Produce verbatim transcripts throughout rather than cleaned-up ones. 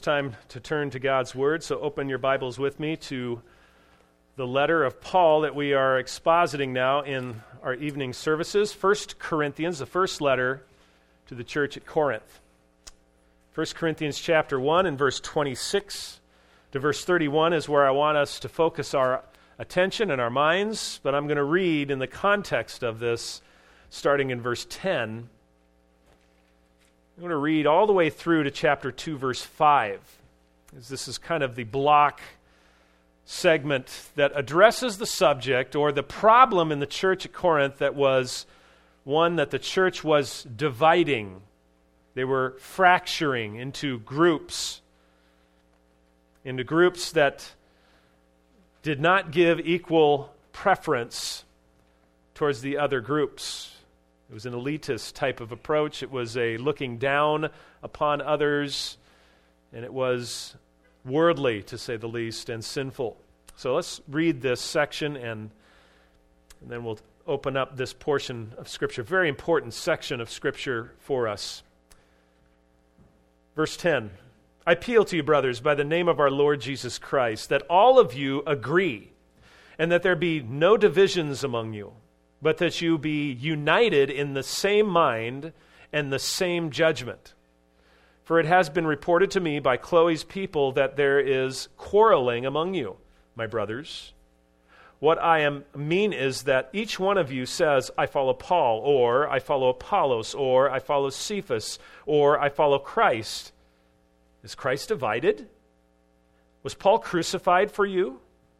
time to turn to God's Word, so open your Bibles with me to the letter of Paul that we are expositing now in our evening services. First Corinthians, the first letter to the church at Corinth. First Corinthians chapter one and verse twenty-six to verse thirty-one is where I want us to focus our attention and our minds, but I'm going to read in the context of this, starting in verse ten. I'm going to read all the way through to chapter two, verse five. This is kind of the block segment that addresses the subject or the problem in the church at Corinth that was one that the church was dividing. They were fracturing into groups, into groups that did not give equal preference towards the other groups. It was an elitist type of approach. It was a looking down upon others, and it was worldly, to say the least, and sinful. So let's read this section, and, and then we'll open up this portion of Scripture. Very important section of Scripture for us. Verse ten, I appeal to you, brothers, by the name of our Lord Jesus Christ, that all of you agree, and that there be no divisions among you, but that you be united in the same mind and the same judgment. For it has been reported to me by Chloe's people that there is quarreling among you, my brothers. What I am mean is that each one of you says, I follow Paul, or I follow Apollos, or I follow Cephas, or I follow Christ. Is Christ divided? Was Paul crucified for you?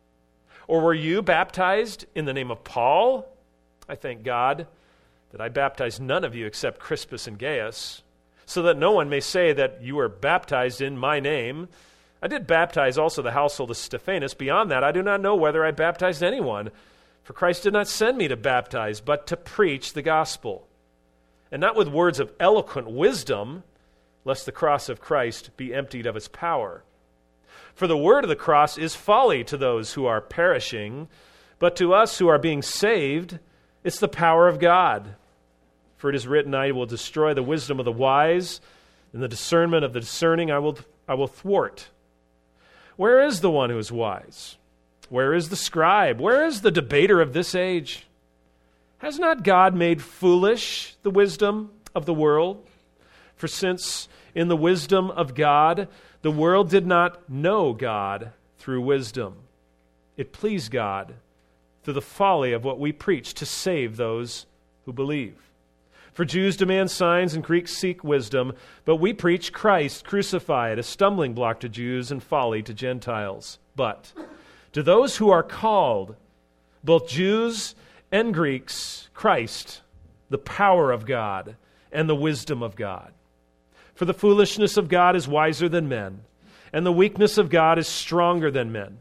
Or were you baptized in the name of Paul? I thank God that I baptized none of you except Crispus and Gaius, so that no one may say that you were baptized in my name. I did baptize also the household of Stephanas. Beyond that, I do not know whether I baptized anyone, for Christ did not send me to baptize, but to preach the gospel, and not with words of eloquent wisdom, lest the cross of Christ be emptied of its power. For the word of the cross is folly to those who are perishing, but to us who are being saved, it's the power of God. For it is written, I will destroy the wisdom of the wise, and the discernment of the discerning I will, I will thwart. Where is the one who is wise? Where is the scribe? Where is the debater of this age? Has not God made foolish the wisdom of the world? For since in the wisdom of God, the world did not know God through wisdom, it pleased God through the folly of what we preach to save those who believe. For Jews demand signs and Greeks seek wisdom, but we preach Christ crucified, a stumbling block to Jews and folly to Gentiles. But to those who are called, both Jews and Greeks, Christ, the power of God and the wisdom of God. For the foolishness of God is wiser than men, and the weakness of God is stronger than men.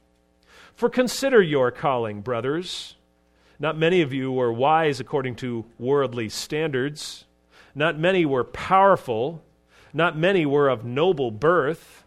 For consider your calling, brothers. Not many of you were wise according to worldly standards. Not many were powerful. Not many were of noble birth.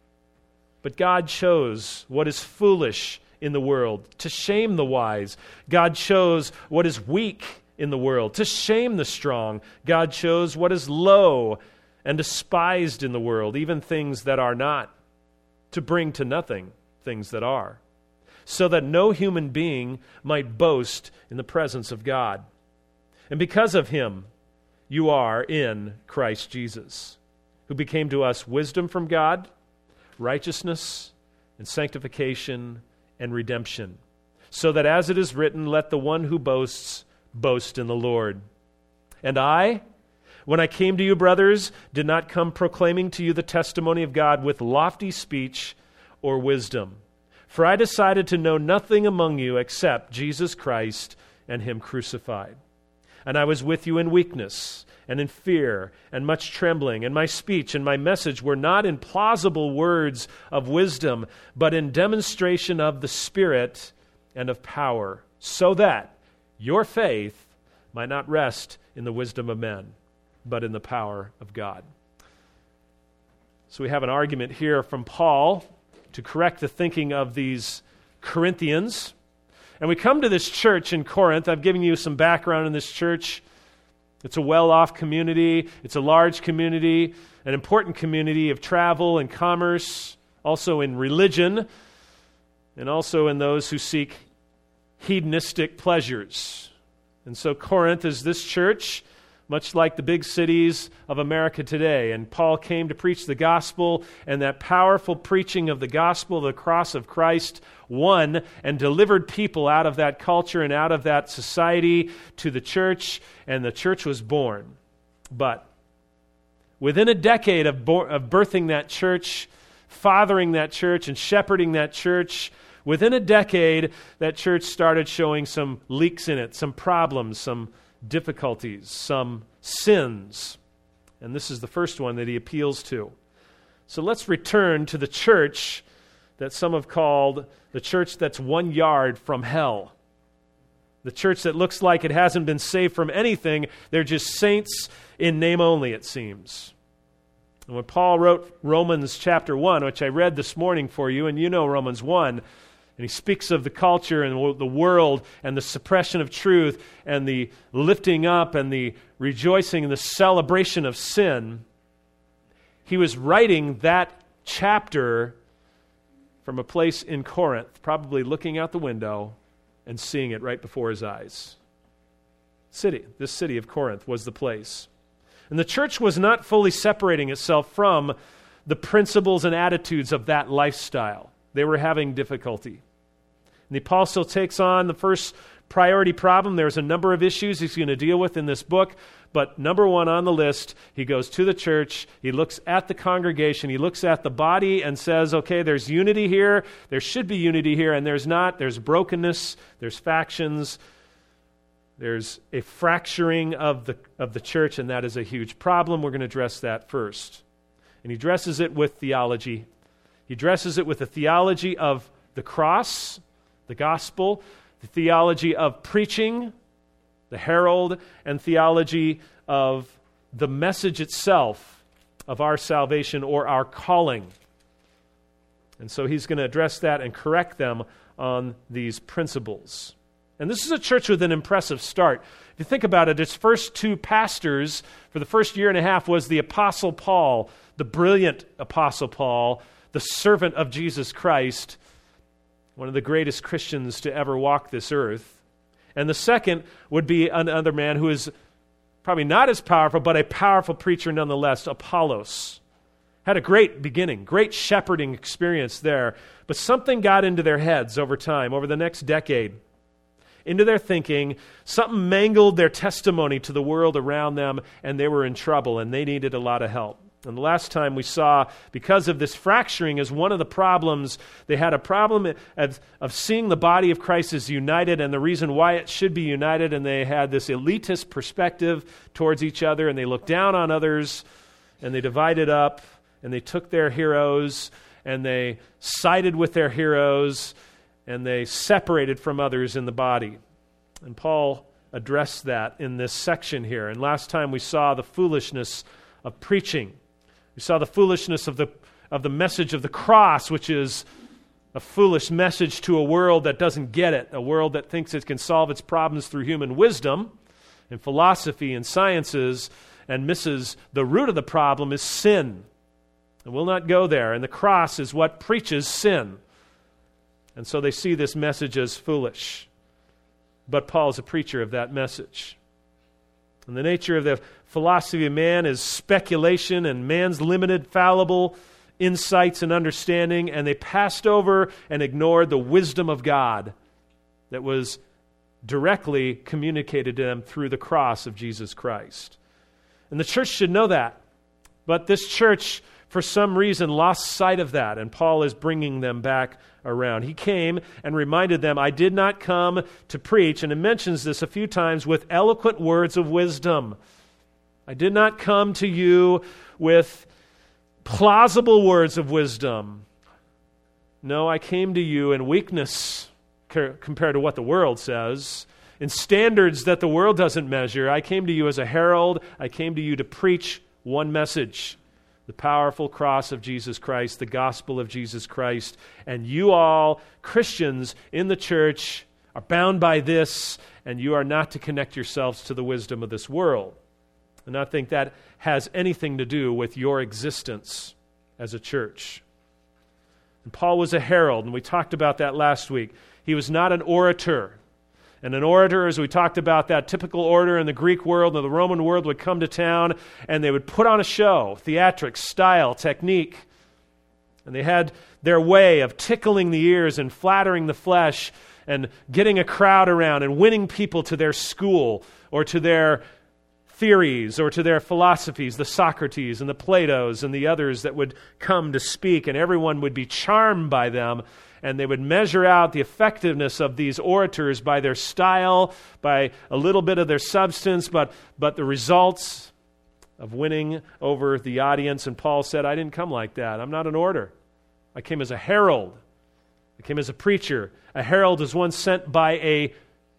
But God chose what is foolish in the world to shame the wise. God chose what is weak in the world to shame the strong. God chose what is low and despised in the world, even things that are not, to bring to nothing things that are, so that no human being might boast in the presence of God. And because of him, you are in Christ Jesus, who became to us wisdom from God, righteousness and sanctification and redemption, so that as it is written, let the one who boasts boast in the Lord. And I, when I came to you, brothers, did not come proclaiming to you the testimony of God with lofty speech or wisdom. For I decided to know nothing among you except Jesus Christ and him crucified. And I was with you in weakness and in fear and much trembling, and my speech and my message were not in plausible words of wisdom, but in demonstration of the Spirit and of power, so that your faith might not rest in the wisdom of men, but in the power of God. So we have an argument here from Paul to correct the thinking of these Corinthians. And we come to this church in Corinth. I've given you some background in this church. It's a well-off community. It's a large community, an important community of travel and commerce, also in religion, and also in those who seek hedonistic pleasures. And so Corinth is this church, much like the big cities of America today. And Paul came to preach the gospel, and that powerful preaching of the gospel, the cross of Christ, won and delivered people out of that culture and out of that society to the church, and the church was born. But within a decade of, bo- of birthing that church, fathering that church, and shepherding that church, within a decade, that church started showing some leaks in it, some problems, some difficulties, some sins. And this is the first one that he appeals to. So let's return to the church that some have called the church that's one yard from hell. The church that looks like it hasn't been saved from anything. They're just saints in name only, it seems. And when Paul wrote Romans chapter one, which I read this morning for you, and you know Romans one, and he speaks of the culture and the world and the suppression of truth and the lifting up and the rejoicing and the celebration of sin. He was writing that chapter from a place in Corinth, probably looking out the window and seeing it right before his eyes. City, this city of Corinth was the place. And the church was not fully separating itself from the principles and attitudes of that lifestyle. They were having difficulty. And the apostle takes on the first priority problem. There's a number of issues he's going to deal with in this book, but number one on the list, he goes to the church, he looks at the congregation, he looks at the body and says, okay, there's unity here, there should be unity here, and there's not. There's brokenness, there's factions, there's a fracturing of the, of the church, and that is a huge problem. We're going to address that first. And he addresses it with theology. He addresses it with the theology of the cross, the gospel, the theology of preaching, the herald, and theology of the message itself of our salvation or our calling. And so he's going to address that and correct them on these principles. And this is a church with an impressive start. If you think about it, its first two pastors for the first year and a half was the Apostle Paul, the brilliant Apostle Paul, the servant of Jesus Christ, one of the greatest Christians to ever walk this earth. And the second would be another man who is probably not as powerful, but a powerful preacher nonetheless, Apollos. Had a great beginning, great shepherding experience there, but something got into their heads over time, over the next decade, into their thinking. Something mangled their testimony to the world around them, and they were in trouble, and they needed a lot of help. And the last time we saw, because of this fracturing as one of the problems, they had a problem of, of seeing the body of Christ as united and the reason why it should be united, and they had this elitist perspective towards each other, and they looked down on others, and they divided up, and they took their heroes, and they sided with their heroes, and they separated from others in the body. And Paul addressed that in this section here. And last time we saw the foolishness of preaching. We saw the foolishness of the of the message of the cross, which is a foolish message to a world that doesn't get it, a world that thinks it can solve its problems through human wisdom and philosophy and sciences, and misses the root of the problem is sin. And we'll not go there. And the cross is what preaches sin. And so they see this message as foolish. But Paul's a preacher of that message. And the nature of the philosophy of man is speculation and man's limited, fallible insights and understanding, and they passed over and ignored the wisdom of God that was directly communicated to them through the cross of Jesus Christ. And the church should know that. But this church, for some reason, lost sight of that, and Paul is bringing them back around. He came and reminded them, I did not come to preach, and it mentions this a few times, with eloquent words of wisdom. I did not come to you with plausible words of wisdom. No, I came to you in weakness compared to what the world says, in standards that the world doesn't measure. I came to you as a herald. I came to you to preach one message, the powerful cross of Jesus Christ, the gospel of Jesus Christ. And you all, Christians in the church, are bound by this, and you are not to connect yourselves to the wisdom of this world. and not think that has anything to do with your existence as a church. And Paul was a herald, and we talked about that last week. He was not an orator. And an orator, as we talked about, that typical orator in the Greek world and the Roman world would come to town, and they would put on a show, theatrics, style, technique. And they had their way of tickling the ears and flattering the flesh and getting a crowd around and winning people to their school or to their theories or to their philosophies, the Socrates and the Platos and the others that would come to speak, and everyone would be charmed by them, and they would measure out the effectiveness of these orators by their style, by a little bit of their substance, but, but the results of winning over the audience. And Paul said, I didn't come like that. I'm not an orator. I came as a herald. I came as a preacher. A herald is one sent by a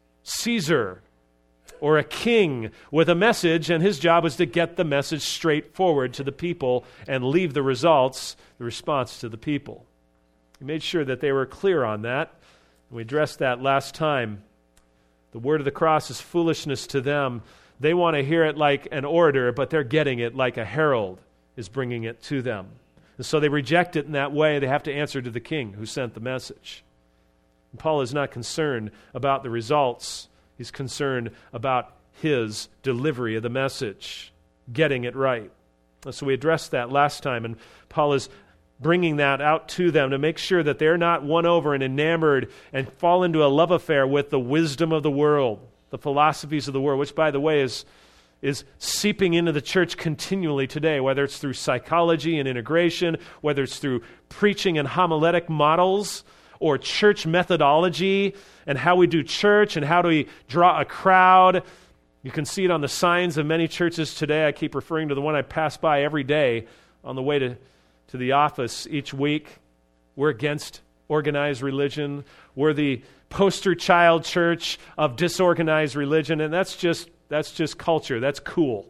Caesar or a king with a message, and his job was to get the message straight forward to the people and leave the results, the response to the people. He made sure that they were clear on that. We addressed that last time. The word of the cross is foolishness to them. They want to hear it like an orator, but they're getting it like a herald is bringing it to them. And so they reject it in that way. They have to answer to the king who sent the message. And Paul is not concerned about the results. He's concerned about his delivery of the message, getting it right. And so we addressed that last time, and Paul is bringing that out to them to make sure that they're not won over and enamored and fall into a love affair with the wisdom of the world, the philosophies of the world, which, by the way, is, is seeping into the church continually today, whether it's through psychology and integration, whether it's through preaching and homiletic models, or church methodology and how we do church and how do we draw a crowd. You can see it on the signs of many churches today. I keep referring to the one I pass by every day on the way to to the office each week. We're against organized religion. We're the poster child church of disorganized religion, and that's just that's just culture. That's cool.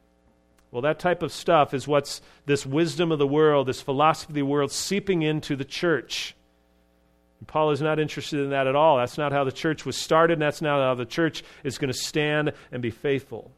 Well, that type of stuff is what's this wisdom of the world, this philosophy of the world seeping into the church. And Paul is not interested in that at all. That's not how the church was started, and that's not how the church is going to stand and be faithful.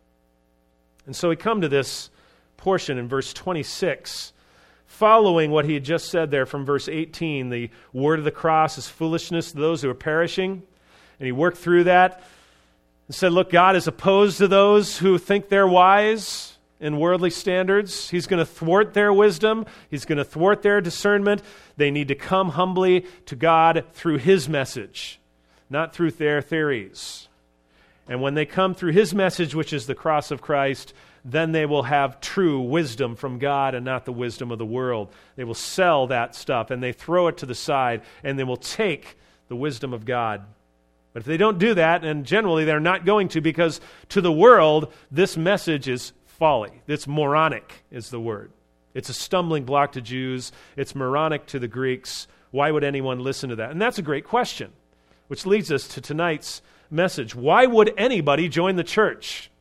And so we come to this portion in verse twenty-six, following what he had just said there from verse eighteen, the word of the cross is foolishness to those who are perishing. And he worked through that and said, look, God is opposed to those who think they're wise in worldly standards. He's going to thwart their wisdom. He's going to thwart their discernment. They need to come humbly to God through his message, not through their theories. And when they come through his message, which is the cross of Christ, then they will have true wisdom from God and not the wisdom of the world. They will sell that stuff and they throw it to the side and they will take the wisdom of God. But if they don't do that, and generally they're not going to, because to the world, this message is folly. It's moronic is the word. It's a stumbling block to Jews. It's moronic to the Greeks. Why would anyone listen to that? And that's a great question, which leads us to tonight's message. Why would anybody join the church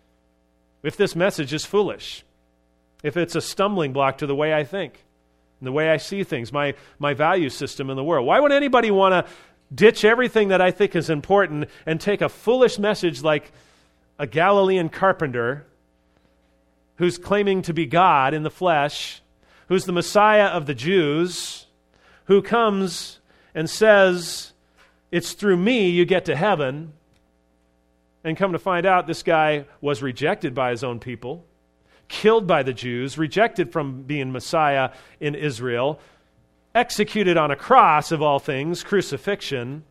if this message is foolish? If it's a stumbling block to the way I think, and the way I see things, my, my value system in the world? Why would anybody want to ditch everything that I think is important and take a foolish message like a Galilean carpenter who's claiming to be God in the flesh, who's the Messiah of the Jews, who comes and says, it's through me you get to heaven, and come to find out this guy was rejected by his own people, killed by the Jews, rejected from being Messiah in Israel, executed on a cross of all things, crucifixion.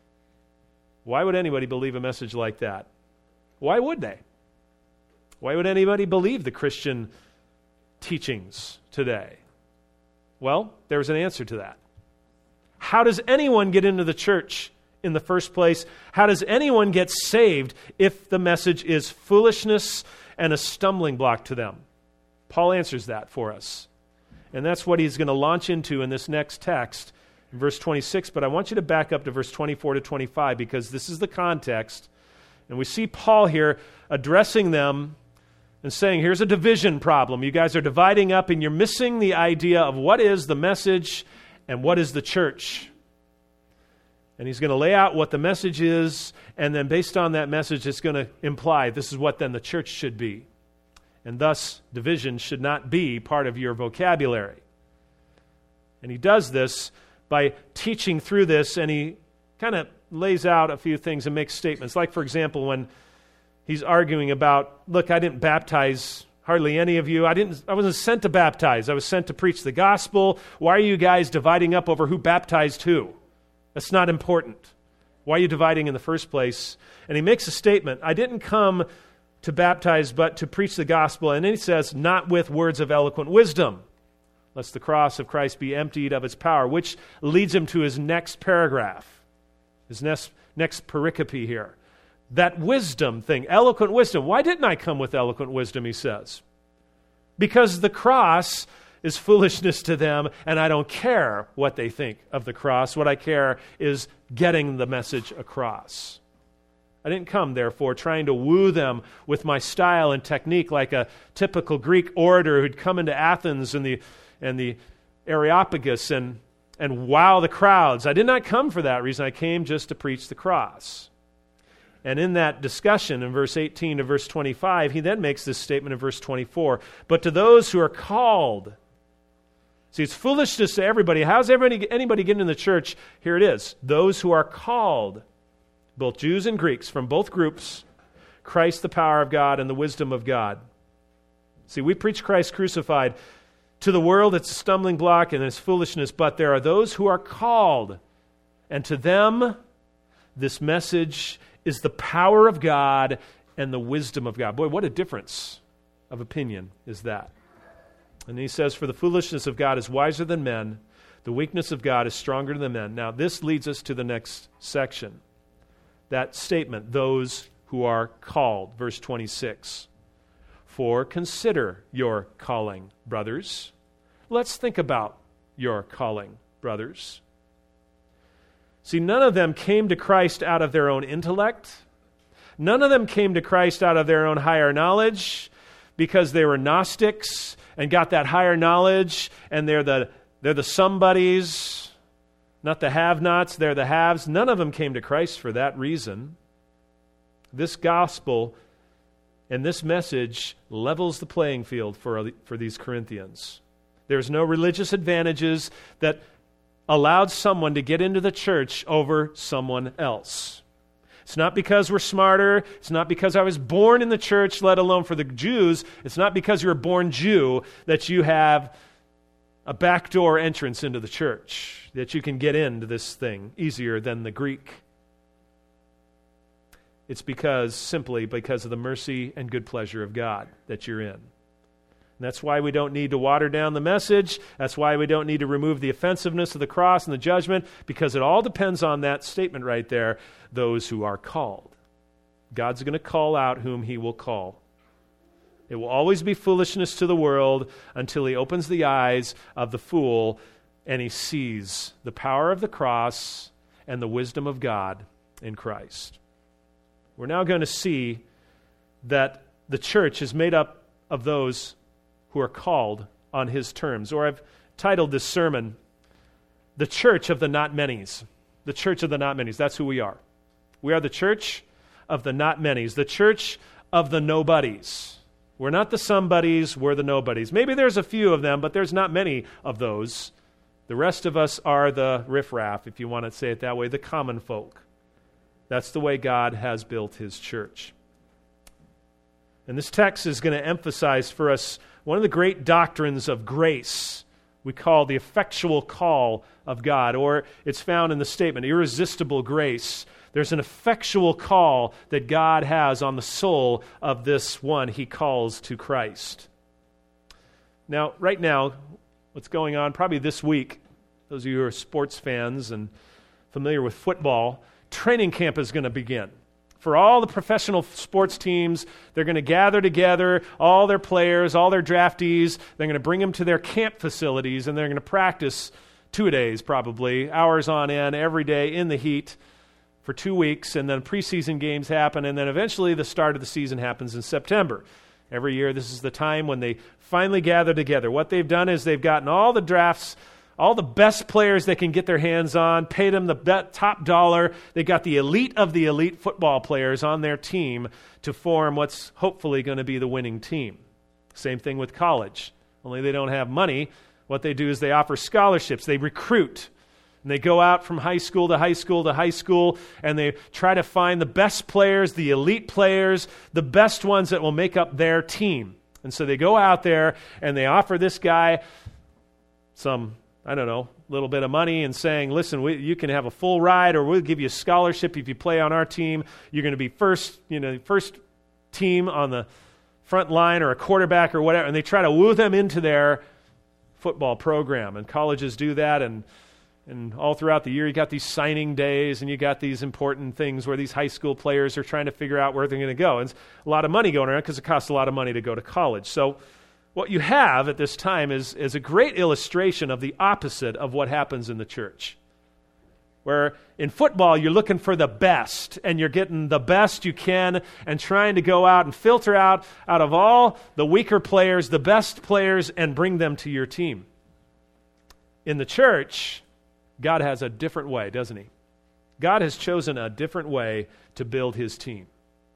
Why would anybody believe a message like that? Why would they? Why would anybody believe the Christian teachings today? Well, there's an answer to that. How does anyone get into the church in the first place? How does anyone get saved if the message is foolishness and a stumbling block to them? Paul answers that for us. And that's what he's going to launch into in this next text, in verse twenty-six. But I want you to back up to verse twenty-four to twenty-five, because this is the context. And we see Paul here addressing them and saying, here's a division problem. You guys are dividing up and you're missing the idea of what is the message and what is the church. And he's going to lay out what the message is, and then based on that message, it's going to imply this is what then the church should be. and thus division should not be part of your vocabulary. And he does this by teaching through this, and he kind of lays out a few things and makes statements. Like, for example, when he's arguing about, look, I didn't baptize hardly any of you. I didn't. I wasn't sent to baptize. I was sent to preach the gospel. Why are you guys dividing up over who baptized who? That's not important. Why are you dividing in the first place? And he makes a statement. I didn't come to baptize, but to preach the gospel. And then he says, not with words of eloquent wisdom, lest the cross of Christ be emptied of its power, which leads him to his next paragraph, his next, next pericope here. That wisdom thing, eloquent wisdom. Why didn't I come with eloquent wisdom, he says? Because the cross is foolishness to them, and I don't care what they think of the cross. What I care is getting the message across. I didn't come, therefore, trying to woo them with my style and technique like a typical Greek orator who'd come into Athens and the and the Areopagus and, and wow the crowds. I did not come for that reason. I came just to preach the cross. And in that discussion in verse eighteen to verse twenty-five, he then makes this statement in verse twenty-four. But to those who are called, see, it's foolishness to everybody. How's everybody, anybody getting in the church? Here it is. Those who are called, both Jews and Greeks, from both groups, Christ the power of God and the wisdom of God. See, we preach Christ crucified. To the world, it's a stumbling block and it's foolishness, but there are those who are called, and to them, this message is the power of God and the wisdom of God. Boy, what a difference of opinion is that. And he says, for the foolishness of God is wiser than men, the weakness of God is stronger than men. Now, this leads us to the next section. That statement, those who are called, verse twenty-six. For consider your calling, brothers. Let's think about your calling, brothers. See, none of them came to Christ out of their own intellect. None of them came to Christ out of their own higher knowledge because they were Gnostics and got that higher knowledge, and they're the, they're the somebodies, not the have-nots, they're the haves. None of them came to Christ for that reason. This gospel and this message levels the playing field for, for these Corinthians. There's no religious advantages that allowed someone to get into the church over someone else. It's not because we're smarter. It's not because I was born in the church, let alone for the Jews. It's not because you're a born Jew that you have a backdoor entrance into the church, that you can get into this thing easier than the Greek. It's because, simply because of the mercy and good pleasure of God that you're in. And that's why we don't need to water down the message. That's why we don't need to remove the offensiveness of the cross and the judgment, because it all depends on that statement right there, those who are called. God's going to call out whom he will call. It will always be foolishness to the world until he opens the eyes of the fool and he sees the power of the cross and the wisdom of God in Christ. We're now going to see that the church is made up of those who are called on his terms. Or I've titled this sermon, The Church of the Not Manys. The Church of the Not Manys. That's who we are. We are the church of the not manys, the church of the nobodies. We're not the somebodies, we're the nobodies. Maybe there's a few of them, but there's not many of those. The rest of us are the riffraff, if you want to say it that way, the common folk. That's the way God has built his church. And this text is going to emphasize for us one of the great doctrines of grace we call the effectual call of God, or it's found in the statement, irresistible grace. There's an effectual call that God has on the soul of this one he calls to Christ. Now, right now, what's going on, probably this week, those of you who are sports fans and familiar with football, training camp is going to begin. For all the professional sports teams, they're going to gather together, all their players, all their draftees, they're going to bring them to their camp facilities, and they're going to practice two days probably, hours on end, every day in the heat for two weeks, and then preseason games happen, and then eventually the start of the season happens in September. Every year, this is the time when they finally gather together. What they've done is they've gotten all the drafts, all the best players they can get their hands on, paid them the top dollar. They got the elite of the elite football players on their team to form what's hopefully going to be the winning team. Same thing with college. Only they don't have money. What they do is they offer scholarships. They recruit. And they go out from high school to high school to high school, and they try to find the best players, the elite players, the best ones that will make up their team. And so they go out there, and they offer this guy some, I don't know, little bit of money and saying, listen, we, you can have a full ride, or we'll give you a scholarship if you play on our team. You're going to be first, you know, first team on the front line, or a quarterback or whatever. And they try to woo them into their football program. And colleges do that, and And all throughout the year, you got these signing days, and you got these important things where these high school players are trying to figure out where they're going to go. And it's a lot of money going around because it costs a lot of money to go to college. So what you have at this time is, is a great illustration of the opposite of what happens in the church. Where in football, you're looking for the best, and you're getting the best you can and trying to go out and filter out, out of all the weaker players, the best players, and bring them to your team. In the church, God has a different way, doesn't he? God has chosen a different way to build his team.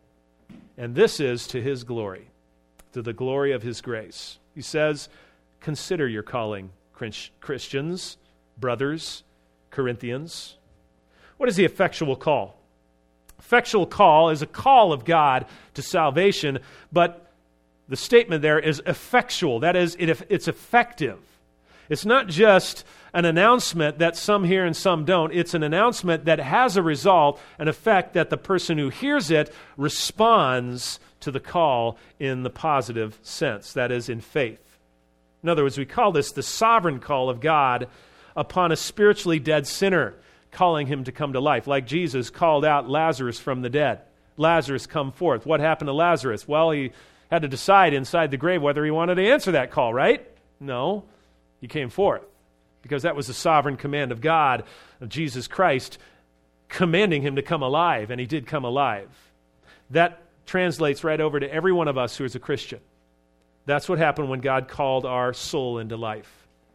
And this is to his glory, to the glory of his grace. He says, consider your calling, Christians, brothers, Corinthians. What is the effectual call? Effectual call is a call of God to salvation, but the statement there is effectual. That is, it, it's effective. It's not just an announcement that some hear and some don't. It's an announcement that has a result, an effect that the person who hears it responds to the call in the positive sense, that is, in faith. In other words, we call this the sovereign call of God upon a spiritually dead sinner, calling him to come to life, like Jesus called out Lazarus from the dead. Lazarus, come forth. What happened to Lazarus? Well, he had to decide inside the grave whether he wanted to answer that call, right? No. He came forth because that was the sovereign command of God, of Jesus Christ, commanding him to come alive, and he did come alive. That translates right over to every one of us who is a Christian. That's what happened when God called our soul into life.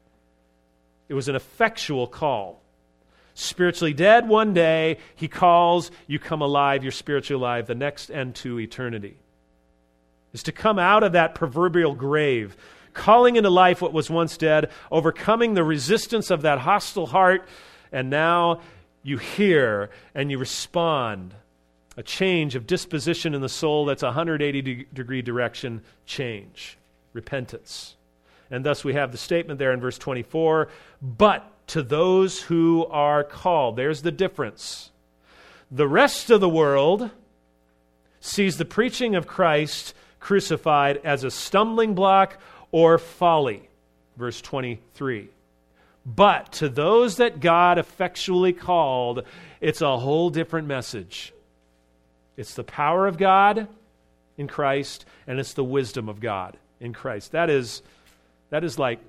It was an effectual call. Spiritually dead one day, he calls, you come alive, you're spiritually alive, the next end to eternity. Is to come out of that proverbial grave, calling into life what was once dead, overcoming the resistance of that hostile heart, and now you hear and you respond. A change of disposition in the soul that's a one hundred eighty degree direction change, repentance. And thus we have the statement there in verse twenty-four, but to those who are called. There's the difference. The rest of the world sees the preaching of Christ crucified as a stumbling block or folly. Verse twenty-three. But to those that God effectually called, it's a whole different message. It's the power of God in Christ, and it's the wisdom of God in Christ. That is, that is like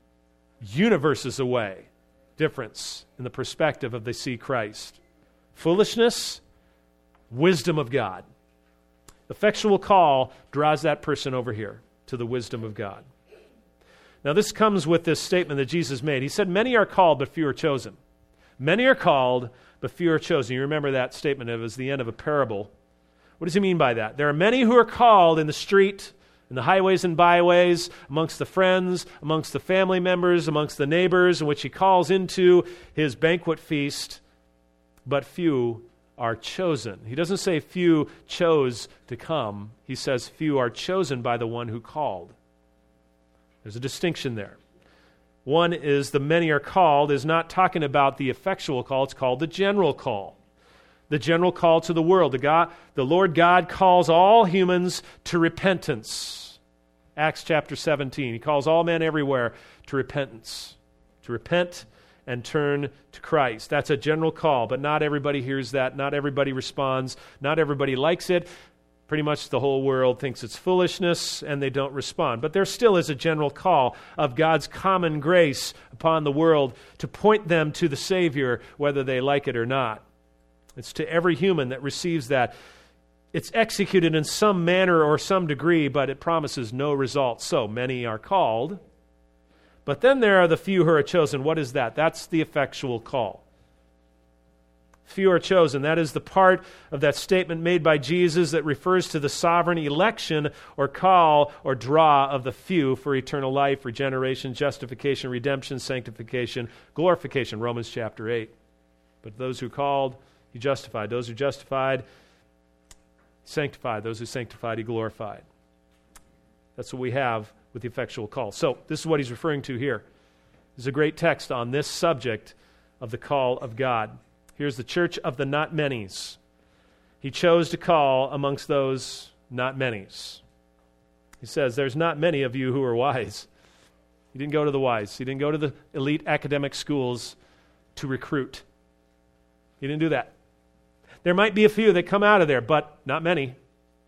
universes away difference in the perspective of they see Christ. Foolishness, wisdom of God. Effectual call draws that person over here to the wisdom of God. Now this comes with this statement that Jesus made. He said, many are called, but few are chosen. Many are called, but few are chosen. You remember that statement. It was the end of a parable. What does he mean by that? There are many who are called in the street, in the highways and byways, amongst the friends, amongst the family members, amongst the neighbors, in which he calls into his banquet feast, but few are chosen. He doesn't say few chose to come. He says few are chosen by the one who called. There's a distinction there. One is the many are called is not talking about the effectual call. It's called the general call. The general call to the world. The, God, the Lord God calls all humans to repentance. Acts chapter seventeen. He calls all men everywhere to repentance. To repent and turn to Christ. That's a general call, but not everybody hears that. Not everybody responds. Not everybody likes it. Pretty much the whole world thinks it's foolishness, and they don't respond. But there still is a general call of God's common grace upon the world to point them to the Savior, whether they like it or not. It's to every human that receives that. It's executed in some manner or some degree, but it promises no result. So many are called. But then there are the few who are chosen. What is that? That's the effectual call. Few are chosen. That is the part of that statement made by Jesus that refers to the sovereign election or call or draw of the few for eternal life, regeneration, justification, redemption, sanctification, glorification, Romans chapter eight. But those who called, he justified. Those who justified, sanctified. Those who sanctified, he glorified. That's what we have with the effectual call. So this is what he's referring to here. There's a great text on this subject of the call of God. Here's the church of the not manys. He chose to call amongst those not manys. He says, there's not many of you who are wise. He didn't go to the wise. He didn't go to the elite academic schools to recruit. He didn't do that. There might be a few that come out of there, but not many.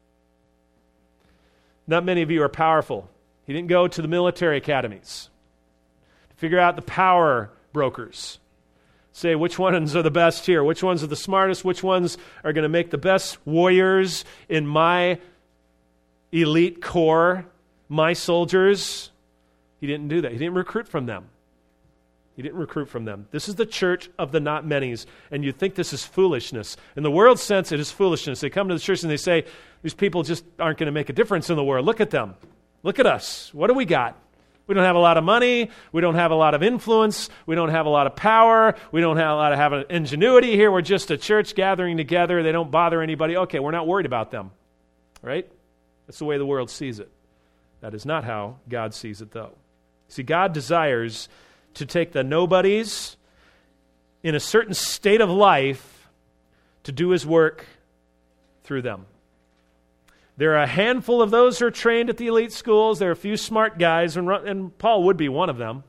Not many of you are powerful. He didn't go to the military academies to figure out the power brokers. Say which ones are the best here, which ones are the smartest, which ones are going to make the best warriors in my elite corps, my soldiers. He didn't do that. He didn't recruit from them. He didn't recruit from them. This is the church of the not manys, and you think this is foolishness. In the world's sense, it is foolishness. They come to the church and they say, these people just aren't going to make a difference in the world. Look at them. Look at us. What do we got? We don't have a lot of money. We don't have a lot of influence. We don't have a lot of power. We don't have a lot of have ingenuity here. We're just a church gathering together. They don't bother anybody. Okay, we're not worried about them. Right? That's the way the world sees it. That is not how God sees it, though. See, God desires to take the nobodies in a certain state of life to do his work through them. There are a handful of those who are trained at the elite schools. There are a few smart guys, and, and Paul would be one of them.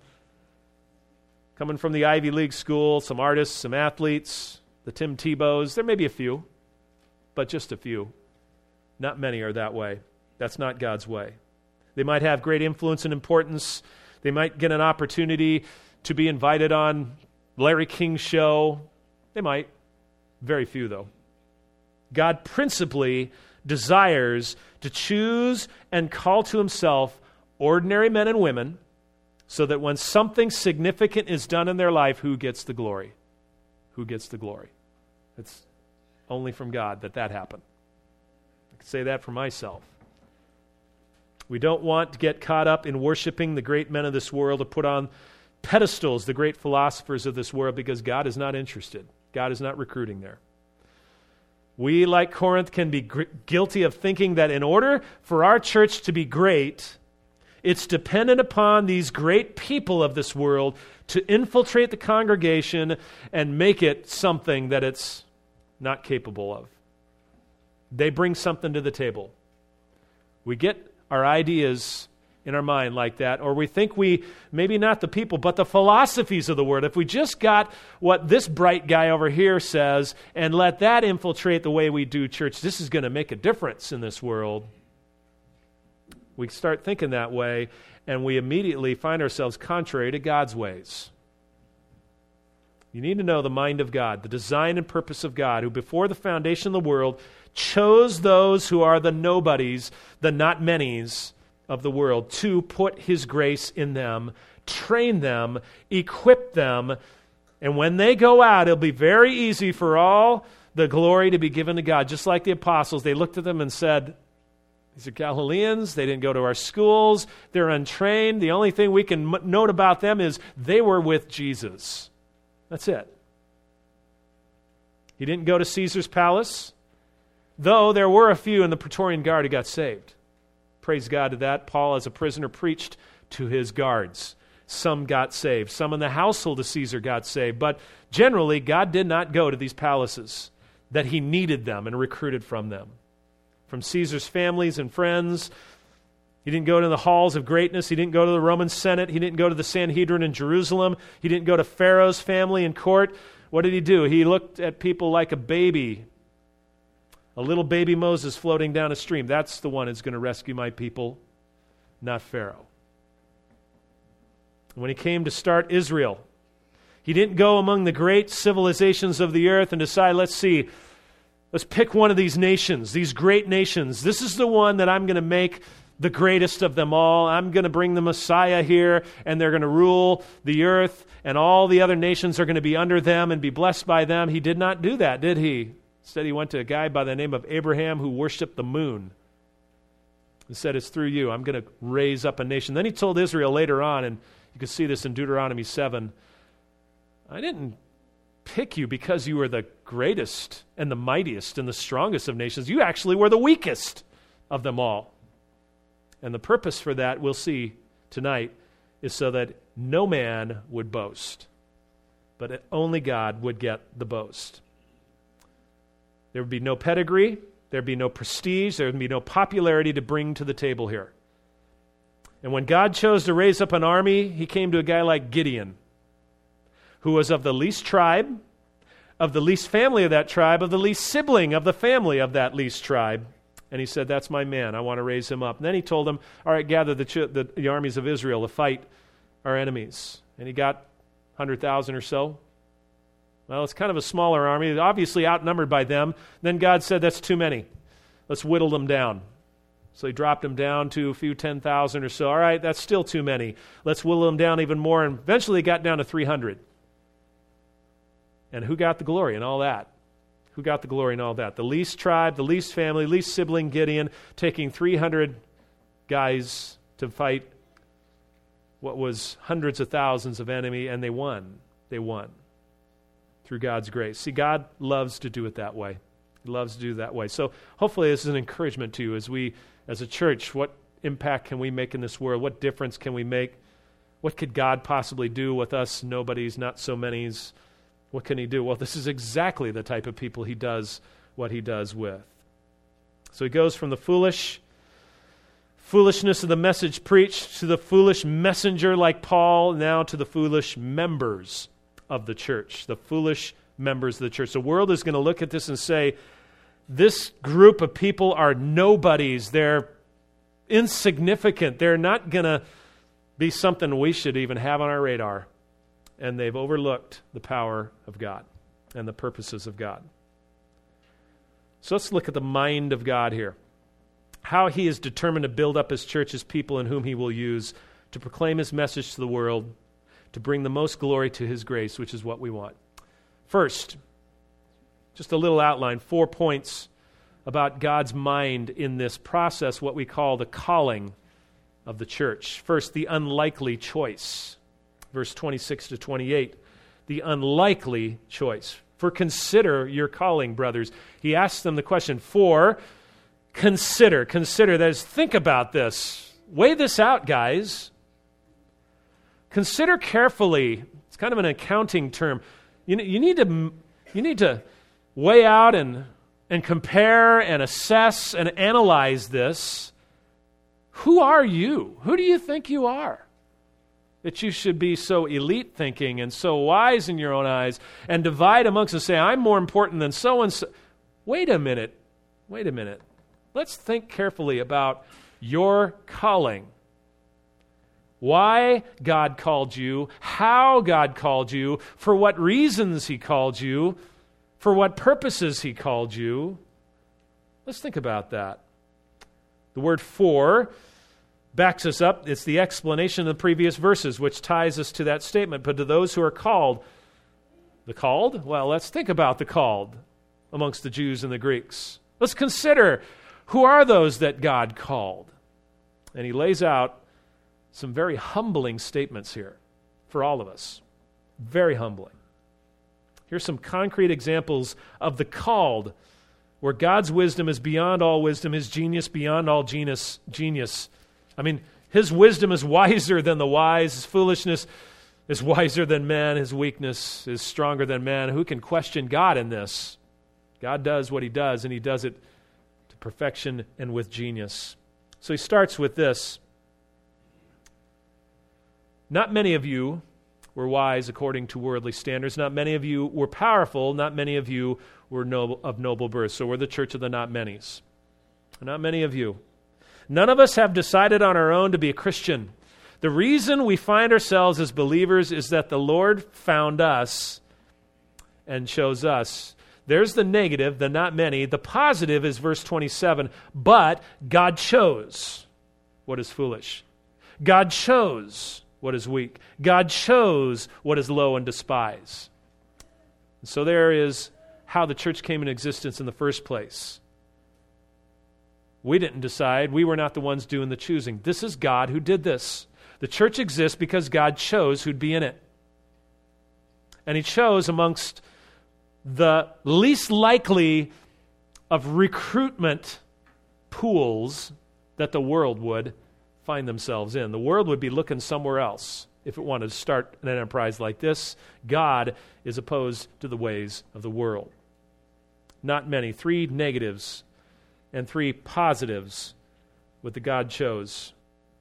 Coming from the Ivy League school, some artists, some athletes, the Tim Tebows. There may be a few, but just a few. Not many are that way. That's not God's way. They might have great influence and importance. They might get an opportunity to be invited on Larry King's show. They might. Very few, though. God principally desires to choose and call to himself ordinary men and women so that when something significant is done in their life, who gets the glory? Who gets the glory? It's only from God that that happened. I can say that for myself. We don't want to get caught up in worshiping the great men of this world, to put on pedestals the great philosophers of this world, because God is not interested. God is not recruiting there. We, like Corinth, can be gr- guilty of thinking that in order for our church to be great, it's dependent upon these great people of this world to infiltrate the congregation and make it something that it's not capable of. They bring something to the table. We get our ideas in our mind like that, or we think we, maybe not the people, but the philosophies of the word. If we just got what this bright guy over here says and let that infiltrate the way we do church, this is going to make a difference in this world. We start thinking that way, and we immediately find ourselves contrary to God's ways. You need to know the mind of God, the design and purpose of God, who before the foundation of the world chose those who are the nobodies, the not manys of the world, to put his grace in them, train them, equip them, and when they go out, it'll be very easy for all the glory to be given to God. Just like the apostles, they looked at them and said, these are Galileans, they didn't go to our schools, they're untrained. The only thing we can m- note about them is they were with Jesus. That's it. He didn't go to Caesar's palace, though there were a few in the Praetorian Guard who got saved. Praise God to that. Paul, as a prisoner, preached to his guards. Some got saved. Some in the household of Caesar got saved. But generally, God did not go to these palaces, that he needed them and recruited from them. From Caesar's families and friends. He didn't go to the halls of greatness. He didn't go to the Roman Senate. He didn't go to the Sanhedrin in Jerusalem. He didn't go to Pharaoh's family in court. What did he do? He looked at people like a baby. A little baby Moses floating down a stream. That's the one who's going to rescue my people, not Pharaoh. When he came to start Israel, he didn't go among the great civilizations of the earth and decide, let's see, let's pick one of these nations, these great nations. This is the one that I'm going to make the greatest of them all. I'm going to bring the Messiah here, and they're going to rule the earth, and all the other nations are going to be under them and be blessed by them. He did not do that, did he? Instead, he went to a guy by the name of Abraham who worshiped the moon and said, it's through you. I'm going to raise up a nation. Then he told Israel later on, and you can see this in Deuteronomy seven, I didn't pick you because you were the greatest and the mightiest and the strongest of nations. You actually were the weakest of them all. And the purpose for that, we'll see tonight, is so that no man would boast, but only God would get the boast. There would be no pedigree, there would be no prestige, there would be no popularity to bring to the table here. And when God chose to raise up an army, he came to a guy like Gideon, who was of the least tribe, of the least family of that tribe, of the least sibling of the family of that least tribe. And he said, that's my man. I want to raise him up. And then he told them, all right, gather the, ch- the, the armies of Israel to fight our enemies. And he got one hundred thousand or so. Well, it's kind of a smaller army, obviously outnumbered by them. Then God said, that's too many. Let's whittle them down. So he dropped them down to a few ten thousand or so. All right, that's still too many. Let's whittle them down even more. And eventually got down to three hundred. And who got the glory in all that? Who got the glory in all that? The least tribe, the least family, least sibling Gideon, taking three hundred guys to fight what was hundreds of thousands of enemy, and they won. They won through God's grace. See, God loves to do it that way. He loves to do it that way. So hopefully this is an encouragement to you as we, as a church, what impact can we make in this world? What difference can we make? What could God possibly do with us nobodies, not so many's? What can he do? Well, this is exactly the type of people he does what he does with. So he goes from the foolish, foolishness of the message preached to the foolish messenger like Paul, now to the foolish members of the church, the foolish members of the church. The world is going to look at this and say, this group of people are nobodies. They're insignificant. They're not going to be something we should even have on our radar. And they've overlooked the power of God and the purposes of God. So let's look at the mind of God here. How he is determined to build up his church, his people in whom he will use to proclaim his message to the world, to bring the most glory to his grace, which is what we want. First, just a little outline, four points about God's mind in this process, what we call the calling of the church. First, the unlikely choice. Verse twenty-six to twenty-eight, the unlikely choice. For consider your calling, brothers. He asks them the question, for consider. Consider, that is, think about this. Weigh this out, guys. Consider carefully. It's kind of an accounting term. You, you, need, to, you need to weigh out and, and compare and assess and analyze this. Who are you? Who do you think you are? That you should be so elite thinking and so wise in your own eyes and divide amongst us and say, I'm more important than so-and-so. Wait a minute. Wait a minute. Let's think carefully about your calling. Why God called you, how God called you, for what reasons he called you, for what purposes he called you. Let's think about that. The word for backs us up. It's the explanation of the previous verses, which ties us to that statement. But to those who are called, the called? Well, let's think about the called amongst the Jews and the Greeks. Let's consider, who are those that God called? And he lays out some very humbling statements here for all of us. Very humbling. Here's some concrete examples of the called, where God's wisdom is beyond all wisdom, his genius beyond all genius. genius. I mean, his wisdom is wiser than the wise. His foolishness is wiser than man. His weakness is stronger than man. Who can question God in this? God does what he does, and he does it to perfection and with genius. So he starts with this. Not many of you were wise according to worldly standards. Not many of you were powerful. Not many of you were noble, of noble birth. So we're the church of the not manys. Not many of you. None of us have decided on our own to be a Christian. The reason we find ourselves as believers is that the Lord found us and chose us. There's the negative, the not many. The positive is verse twenty-seven, but God chose. what is foolish. God chose what is weak. God chose what is low and despised. And so there is how the church came into existence in the first place. We didn't decide. We were not the ones doing the choosing. This is God who did this. The church exists because God chose who'd be in it. And he chose amongst the least likely of recruitment pools that the world would find themselves in. The world would be looking somewhere else if it wanted to start an enterprise like this. God is opposed to the ways of the world. Not many. Three negatives and three positives with the God chose.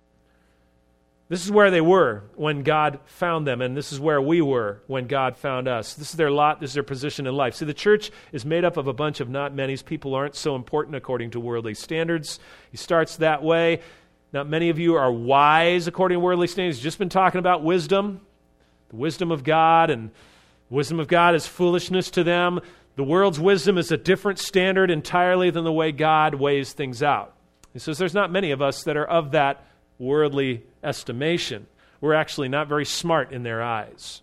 This is where they were when God found them, and this is where we were when God found us. This is their lot, this is their position in life. See, the church is made up of a bunch of not many's. People aren't so important according to worldly standards. He starts that way. Not many of you are wise according to worldly standards. He's just been talking about wisdom, the wisdom of God, and wisdom of God is foolishness to them. The world's wisdom is a different standard entirely than the way God weighs things out. He says there's not many of us that are of that worldly estimation. We're actually not very smart in their eyes.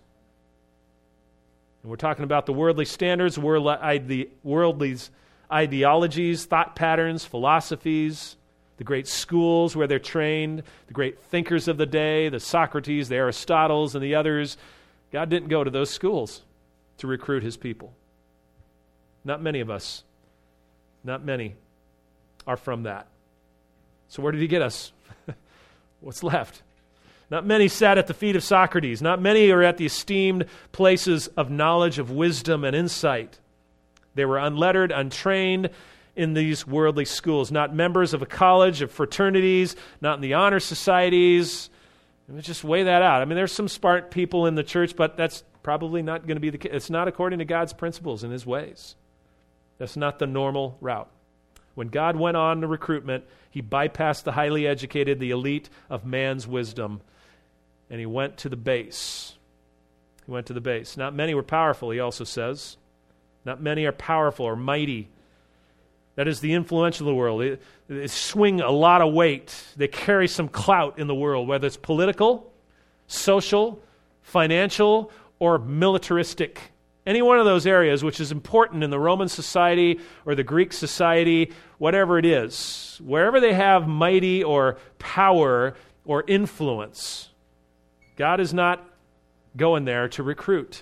And we're talking about the worldly standards, the worldly ideologies, thought patterns, philosophies, the great schools where they're trained, the great thinkers of the day, the Socrates, the Aristotles, and the others. God didn't go to those schools to recruit his people. Not many of us, not many are from that. So where did he get us? What's left? Not many sat at the feet of Socrates. Not many are at the esteemed places of knowledge, of wisdom, and insight. They were unlettered, untrained in these worldly schools, not members of a college, of fraternities, not in the honor societies. Let's just weigh that out. I mean, there's some smart people in the church, but that's probably not going to be the case. It's not according to God's principles and his ways. That's not the normal route. When God went on to recruitment, he bypassed the highly educated, the elite of man's wisdom, and he went to the base. He went to the base. Not many were powerful, he also says. Not many are powerful or mighty. That is the influential of the world. They, they swing a lot of weight. They carry some clout in the world, whether it's political, social, financial, or militaristic. Any one of those areas which is important in the Roman society or the Greek society, whatever it is, wherever they have mighty or power or influence, God is not going there to recruit.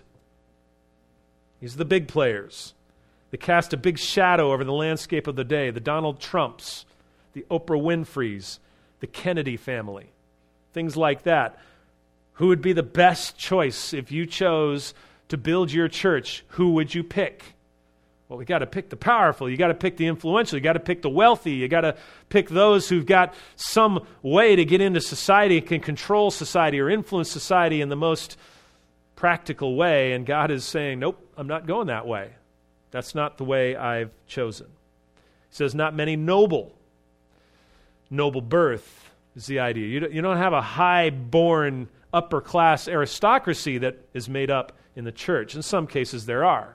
He's the big players. They cast a big shadow over the landscape of the day, the Donald Trumps, the Oprah Winfreys, the Kennedy family, things like that. Who would be the best choice if you chose to build your church? Who would you pick? Well, we got to pick the powerful. You got to pick the influential. You got to pick the wealthy. You got to pick those who've got some way to get into society, can control society or influence society in the most practical way. And God is saying, nope, I'm not going that way. That's not the way I've chosen. He says, not many noble. Noble birth is the idea. You don't, you don't have a high-born, upper-class aristocracy that is made up in the church. In some cases, there are.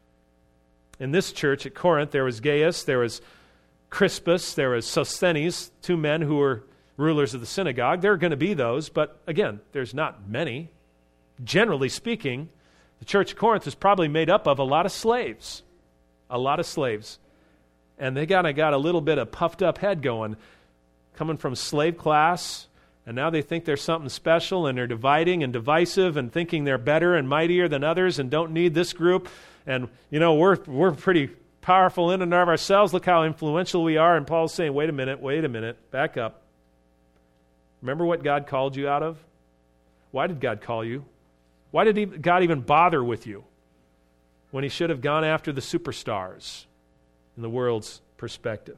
In this church at Corinth, there was Gaius, there was Crispus, there was Sosthenes, two men who were rulers of the synagogue. There are going to be those, but again, there's not many. Generally speaking, the church at Corinth is probably made up of a lot of slaves. A lot of slaves. And they kind of got a little bit of puffed up head going, coming from slave class, and now they think they're something special, and they're dividing and divisive and thinking they're better and mightier than others and don't need this group. And, you know, we're we're pretty powerful in and of ourselves. Look how influential we are. And Paul's saying, wait a minute, wait a minute, back up. Remember what God called you out of? Why did God call you? Why did he, God even bother with you when he should have gone after the superstars in the world's perspective?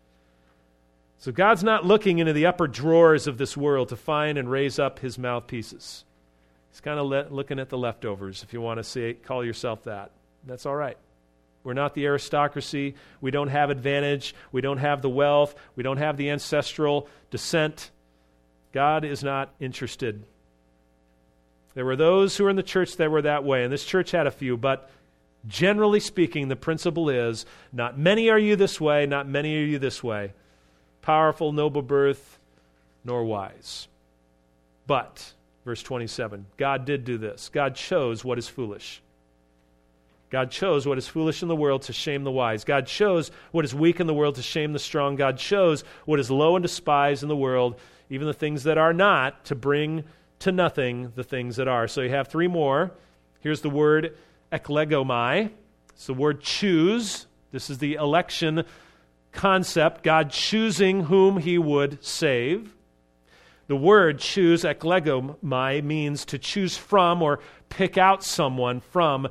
So God's not looking into the upper drawers of this world to find and raise up his mouthpieces. He's kind of le- looking at the leftovers, if you want to say, call yourself that. That's all right. We're not the aristocracy. We don't have advantage. We don't have the wealth. We don't have the ancestral descent. God is not interested. There were those who were in the church that were that way, and this church had a few, but generally speaking, the principle is, not many are you this way, not many are you this way. Powerful, noble birth, nor wise. But, verse twenty-seven, God did do this. God chose what is foolish. God chose what is foolish in the world to shame the wise. God chose what is weak in the world to shame the strong. God chose what is low and despised in the world, even the things that are not, to bring to nothing the things that are. So you have three more. Here's the word eklegomai. It's the word choose. This is the election concept, God choosing whom he would save. The word choose, eklegomai, means to choose from or pick out someone from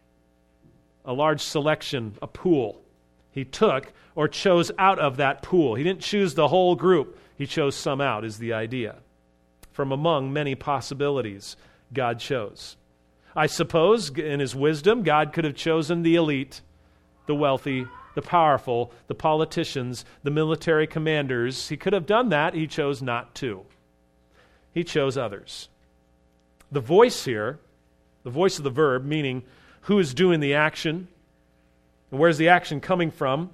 a large selection, a pool. He took or chose out of that pool. He didn't choose the whole group. He chose some out, is the idea. From among many possibilities, God chose. I suppose, in his wisdom, God could have chosen the elite, the wealthy, the powerful, the politicians, the military commanders. He could have done that. He chose not to. He chose others. The voice here, the voice of the verb, meaning who is doing the action, and where's the action coming from?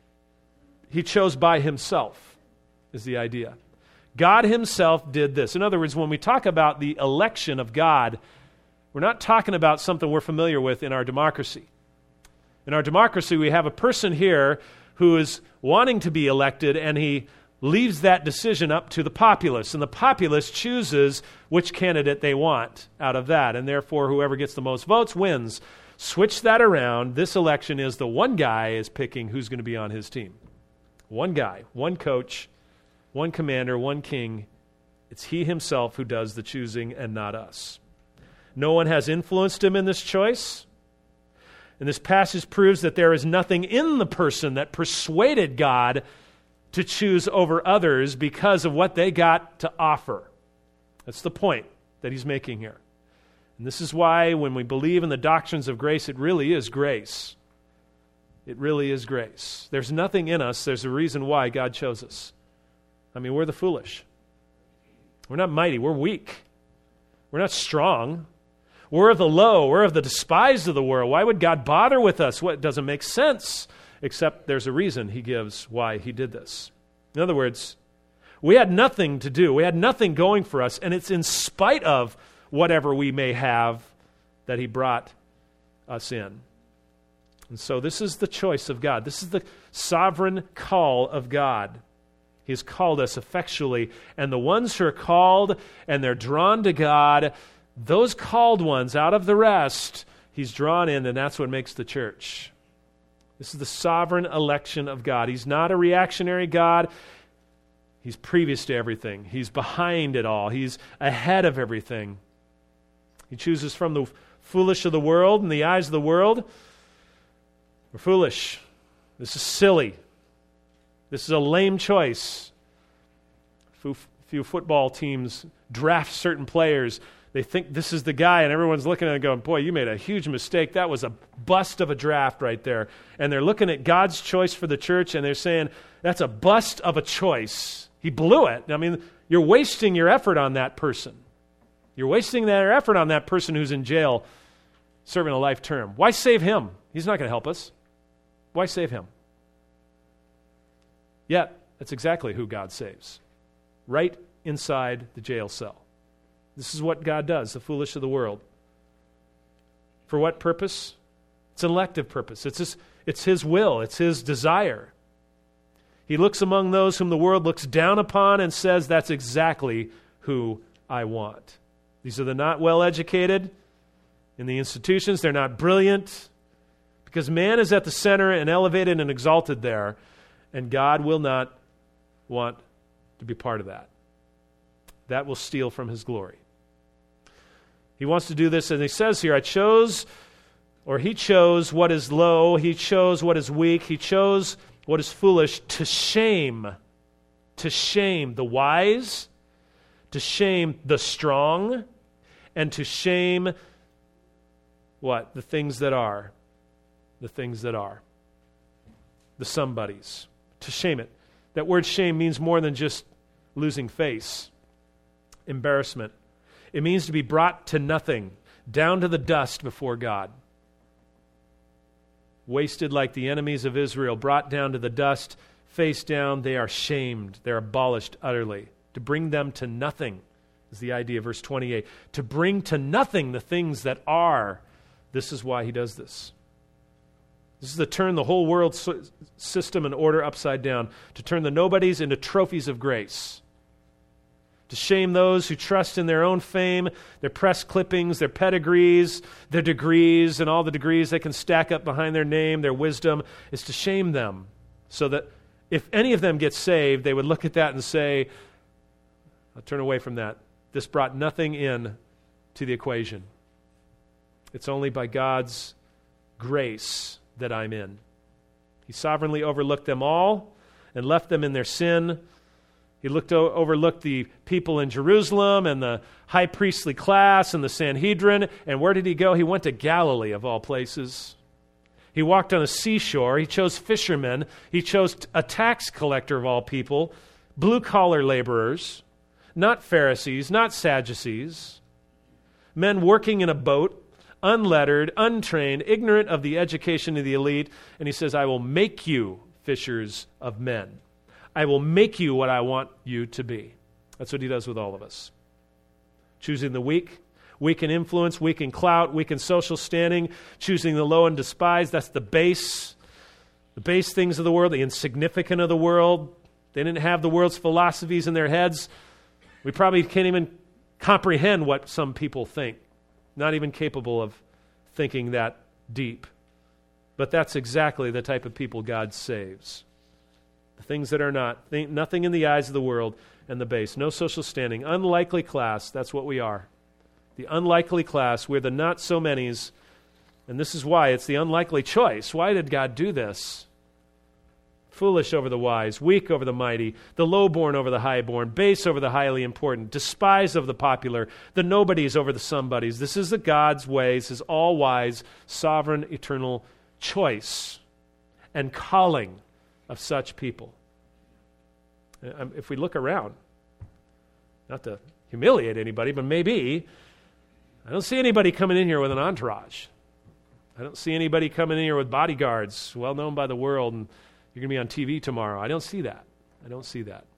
He chose by himself, is the idea. God himself did this. In other words, when we talk about the election of God, we're not talking about something we're familiar with in our democracy. In our democracy, we have a person here who is wanting to be elected, and he leaves that decision up to the populace, and the populace chooses which candidate they want out of that, and therefore whoever gets the most votes wins. Switch that around. This election is the one guy is picking who's going to be on his team. One guy, one coach, one commander, one king. It's he himself who does the choosing and not us. No one has influenced him in this choice. And this passage proves that there is nothing in the person that persuaded God to choose over others because of what they got to offer. That's the point that he's making here. And this is why when we believe in the doctrines of grace, it really is grace. It really is grace. There's nothing in us. There's a reason why God chose us. I mean, we're the foolish. We're not mighty. We're weak. We're not strong. We're of the low. We're of the despised of the world. Why would God bother with us? What doesn't make sense? Except there's a reason he gives why he did this. In other words, we had nothing to do. We had nothing going for us, and it's in spite of whatever we may have that he brought us in. And so this is the choice of God. This is the sovereign call of God. He has called us effectually, and the ones who are called and they're drawn to God, those called ones out of the rest, he's drawn in, and that's what makes the church. This is the sovereign election of God. He's not a reactionary God. He's previous to everything. He's behind it all. He's ahead of everything. He chooses from the foolish of the world, in the eyes of the world. We're foolish. This is silly. This is a lame choice. A few football teams draft certain players. They think this is the guy, and everyone's looking at it going, boy, you made a huge mistake. That was a bust of a draft right there. And they're looking at God's choice for the church, and they're saying, that's a bust of a choice. He blew it. I mean, you're wasting your effort on that person. You're wasting that effort on that person who's in jail serving a life term. Why save him? He's not going to help us. Why save him? Yet, that's exactly who God saves. Right inside the jail cell. This is what God does, the foolish of the world. For what purpose? It's an elective purpose. It's his, it's his will. It's his desire. He looks among those whom the world looks down upon and says, that's exactly who I want. These are the not well-educated in the institutions. They're not brilliant because man is at the center and elevated and exalted there, and God will not want to be part of that. That will steal from his glory. He wants to do this, and he says here, I chose, or he chose what is low, he chose what is weak, he chose what is foolish to shame, to shame the wise, to shame the strong, and to shame what? The things that are. The things that are. The somebodies. To shame it. That word shame means more than just losing face, embarrassment. It means to be brought to nothing, down to the dust before God. Wasted like the enemies of Israel, brought down to the dust, face down, they are shamed. They're abolished utterly. To bring them to nothing is the idea of verse twenty-eight. To bring to nothing the things that are. This is why he does this. This is to turn the whole world system and order upside down. To turn the nobodies into trophies of grace. To shame those who trust in their own fame, their press clippings, their pedigrees, their degrees, and all the degrees they can stack up behind their name, their wisdom, is to shame them. So that if any of them get saved, they would look at that and say, I'll turn away from that. This brought nothing in to the equation. It's only by God's grace that I'm in. He sovereignly overlooked them all and left them in their sin. He looked o- overlooked the people in Jerusalem and the high priestly class and the Sanhedrin. And where did he go? He went to Galilee, of all places. He walked on a seashore. He chose fishermen. He chose a tax collector, of all people, blue-collar laborers, not Pharisees, not Sadducees, men working in a boat, unlettered, untrained, ignorant of the education of the elite. And he says, I will make you fishers of men. I will make you what I want you to be. That's what he does with all of us. Choosing the weak, weak in influence, weak in clout, weak in social standing, choosing the low and despised. That's the base, the base things of the world, the insignificant of the world. They didn't have the world's philosophies in their heads. We probably can't even comprehend what some people think. Not even capable of thinking that deep. But that's exactly the type of people God saves. The things that are not, nothing in the eyes of the world, and the base. No social standing. Unlikely class, that's what we are. The unlikely class, we're the not-so-manys, and this is why it's the unlikely choice. Why did God do this? Foolish over the wise, weak over the mighty, the lowborn over the highborn, base over the highly important, despised of the popular, the nobodies over the somebodies. This is the God's ways, his all-wise, sovereign, eternal choice and calling of such people. If we look around, not to humiliate anybody, but maybe, I don't see anybody coming in here with an entourage. I don't see anybody coming in here with bodyguards, well known by the world, and you're going to be on T V tomorrow. I don't see that. I don't see that.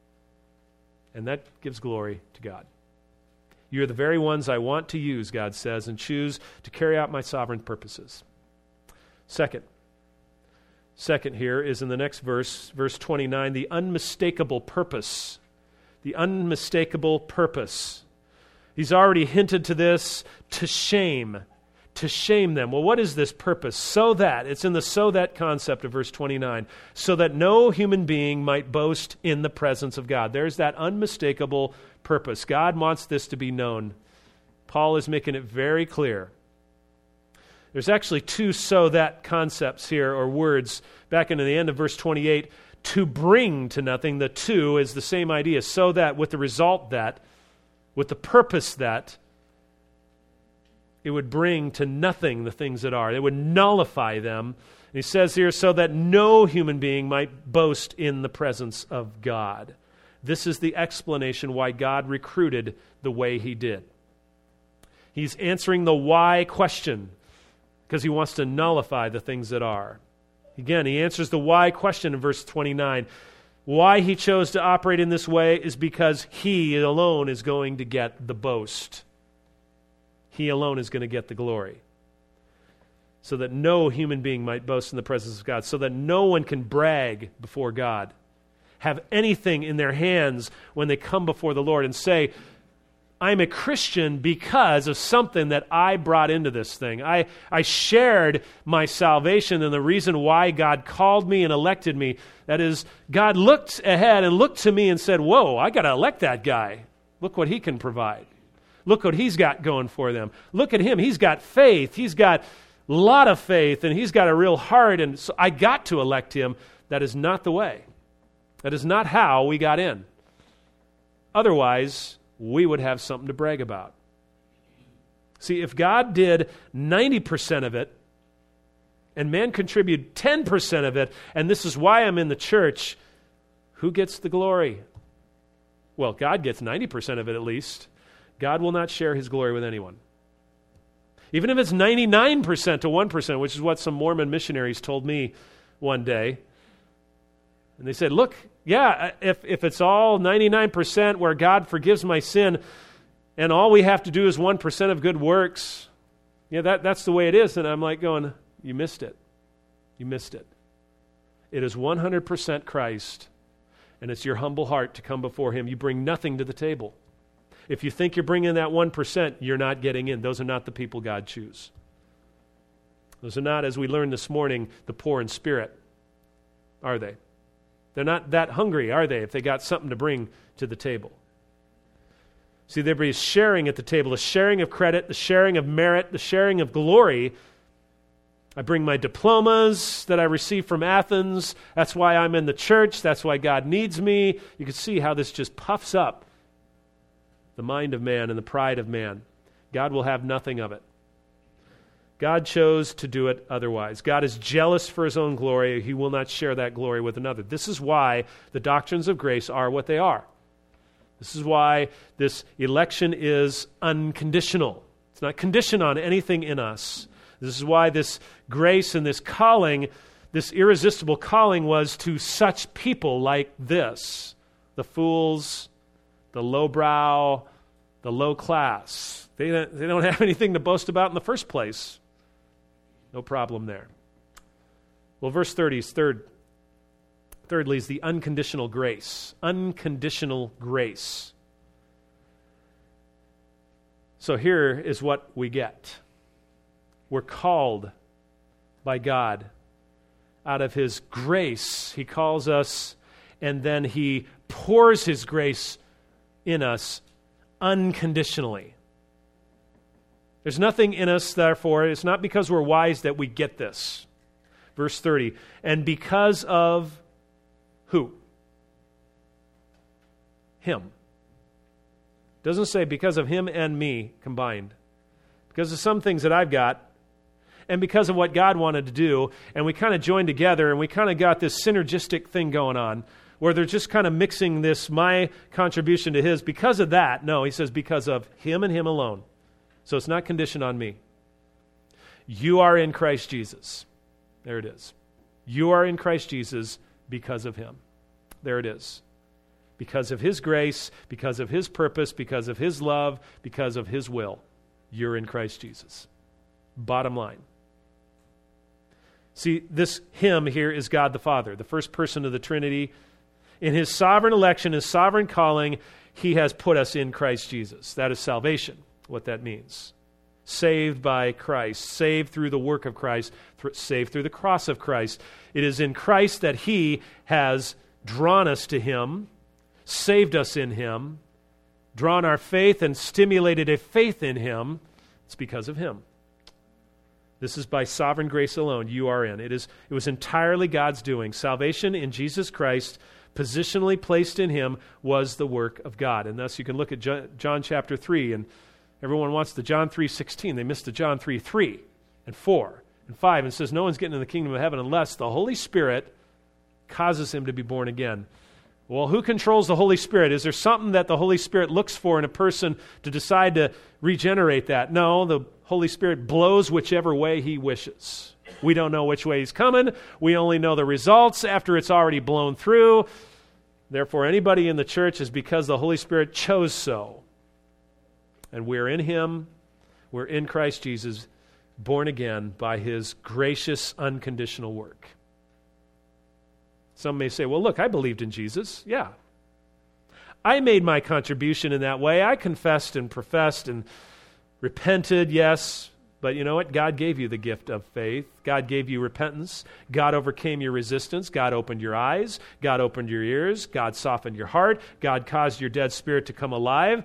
And that gives glory to God. You're the very ones I want to use, God says, and choose to carry out my sovereign purposes. Second, Second here is in the next verse, verse twenty-nine, the unmistakable purpose. The unmistakable purpose. He's already hinted to this, to shame. To shame them. Well, what is this purpose? So that, it's in the so that concept of verse twenty-nine, so that no human being might boast in the presence of God. There's that unmistakable purpose. God wants this to be known. Paul is making it very clear. There's actually two so that concepts here, or words, back into the end of verse twenty-eight. To bring to nothing, the to is the same idea. So that, with the result that, with the purpose that, it would bring to nothing the things that are. It would nullify them. And he says here, so that no human being might boast in the presence of God. This is the explanation why God recruited the way he did. He's answering the why question, because he wants to nullify the things that are. Again, he answers the why question in verse twenty-nine. Why he chose to operate in this way is because he alone is going to get the boast. He alone is going to get the glory. So that no human being might boast in the presence of God. So that no one can brag before God. Have anything in their hands when they come before the Lord and say, I'm a Christian because of something that I brought into this thing. I, I shared my salvation and the reason why God called me and elected me. That is, God looked ahead and looked to me and said, whoa, I got to elect that guy. Look what he can provide. Look what he's got going for them. Look at him. He's got faith. He's got a lot of faith, and he's got a real heart, and so I got to elect him. That is not the way. That is not how we got in. Otherwise, we would have something to brag about. See, if God did ninety percent of it, and man contributed ten percent of it, and this is why I'm in the church, who gets the glory? Well, God gets ninety percent of it at least. God will not share his glory with anyone. Even if it's ninety-nine percent to one percent, which is what some Mormon missionaries told me one day. And they said, look, yeah, if, if it's all ninety-nine percent where God forgives my sin and all we have to do is one percent of good works, yeah, that, that's the way it is. And I'm like going, you missed it. You missed it. It is one hundred percent Christ, and it's your humble heart to come before Him. You bring nothing to the table. If you think you're bringing that one percent, you're not getting in. Those are not the people God chooses. Those are not, as we learned this morning, the poor in spirit, are they? They're not that hungry, are they, if they got something to bring to the table? See, there is sharing at the table, the sharing of credit, the sharing of merit, the sharing of glory. I bring my diplomas that I received from Athens. That's why I'm in the church. That's why God needs me. You can see how this just puffs up the mind of man and the pride of man. God will have nothing of it. God chose to do it otherwise. God is jealous for His own glory. He will not share that glory with another. This is why the doctrines of grace are what they are. This is why this election is unconditional. It's not conditioned on anything in us. This is why this grace and this calling, this irresistible calling, was to such people like this, the fools, the lowbrow, the low class. They don't, they don't have anything to boast about in the first place. No problem there. Well, verse thirty is third. Thirdly is the unconditional grace. Unconditional grace. So here is what we get. We're called by God. Out of His grace, He calls us, and then He pours His grace in us unconditionally. There's nothing in us, therefore, it's not because we're wise that we get this. Verse thirty, and because of who? Him. Doesn't say because of Him and me combined. Because of some things that I've got, and because of what God wanted to do, and we kind of joined together, and we kind of got this synergistic thing going on, where they're just kind of mixing this, my contribution to His. Because of that, no, He says because of Him and Him alone. So it's not conditioned on me. You are in Christ Jesus. There it is. You are in Christ Jesus because of Him. There it is. Because of His grace, because of His purpose, because of His love, because of His will. You're in Christ Jesus. Bottom line. See, this Him here is God the Father, the first person of the Trinity. In His sovereign election, His sovereign calling, He has put us in Christ Jesus. That is salvation, what that means. Saved by Christ, saved through the work of Christ, th- saved through the cross of Christ. It is in Christ that He has drawn us to Him, saved us in Him, drawn our faith and stimulated a faith in Him. It's because of Him. This is by sovereign grace alone you are in. It is. It was entirely God's doing. Salvation in Jesus Christ, positionally placed in Him, was the work of God. And thus you can look at John chapter three, and everyone wants the John three sixteen. They missed the John three three and four and five, and says no one's getting in the kingdom of heaven unless the Holy Spirit causes him to be born again. Well, who controls the Holy Spirit? Is there something that the Holy Spirit looks for in a person to decide to regenerate that? No, the Holy Spirit blows whichever way He wishes. We don't know which way He's coming. We only know the results after it's already blown through. Therefore, anybody in the church is because the Holy Spirit chose so. And we're in Him, we're in Christ Jesus, born again by His gracious, unconditional work. Some may say, well, look, I believed in Jesus. Yeah. I made my contribution in that way. I confessed and professed and repented, yes. But you know what? God gave you the gift of faith. God gave you repentance. God overcame your resistance. God opened your eyes. God opened your ears. God softened your heart. God caused your dead spirit to come alive.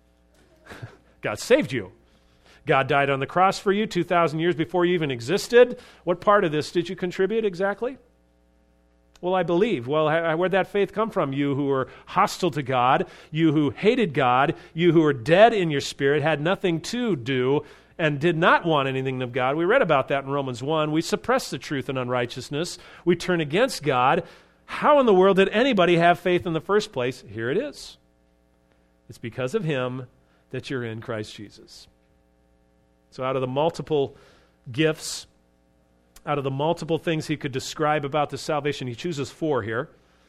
God saved you. God died on the cross for you two thousand years before you even existed. What part of this did you contribute exactly? Well, I believe. Well, where'd that faith come from? You who were hostile to God, you who hated God, you who were dead in your spirit, had nothing to do, and did not want anything of God. We read about that in Romans one. We suppress the truth and unrighteousness. We turn against God. How in the world did anybody have faith in the first place? Here it is. It's because of Him that you're in Christ Jesus. So out of the multiple gifts, out of the multiple things He could describe about the salvation, He chooses four here.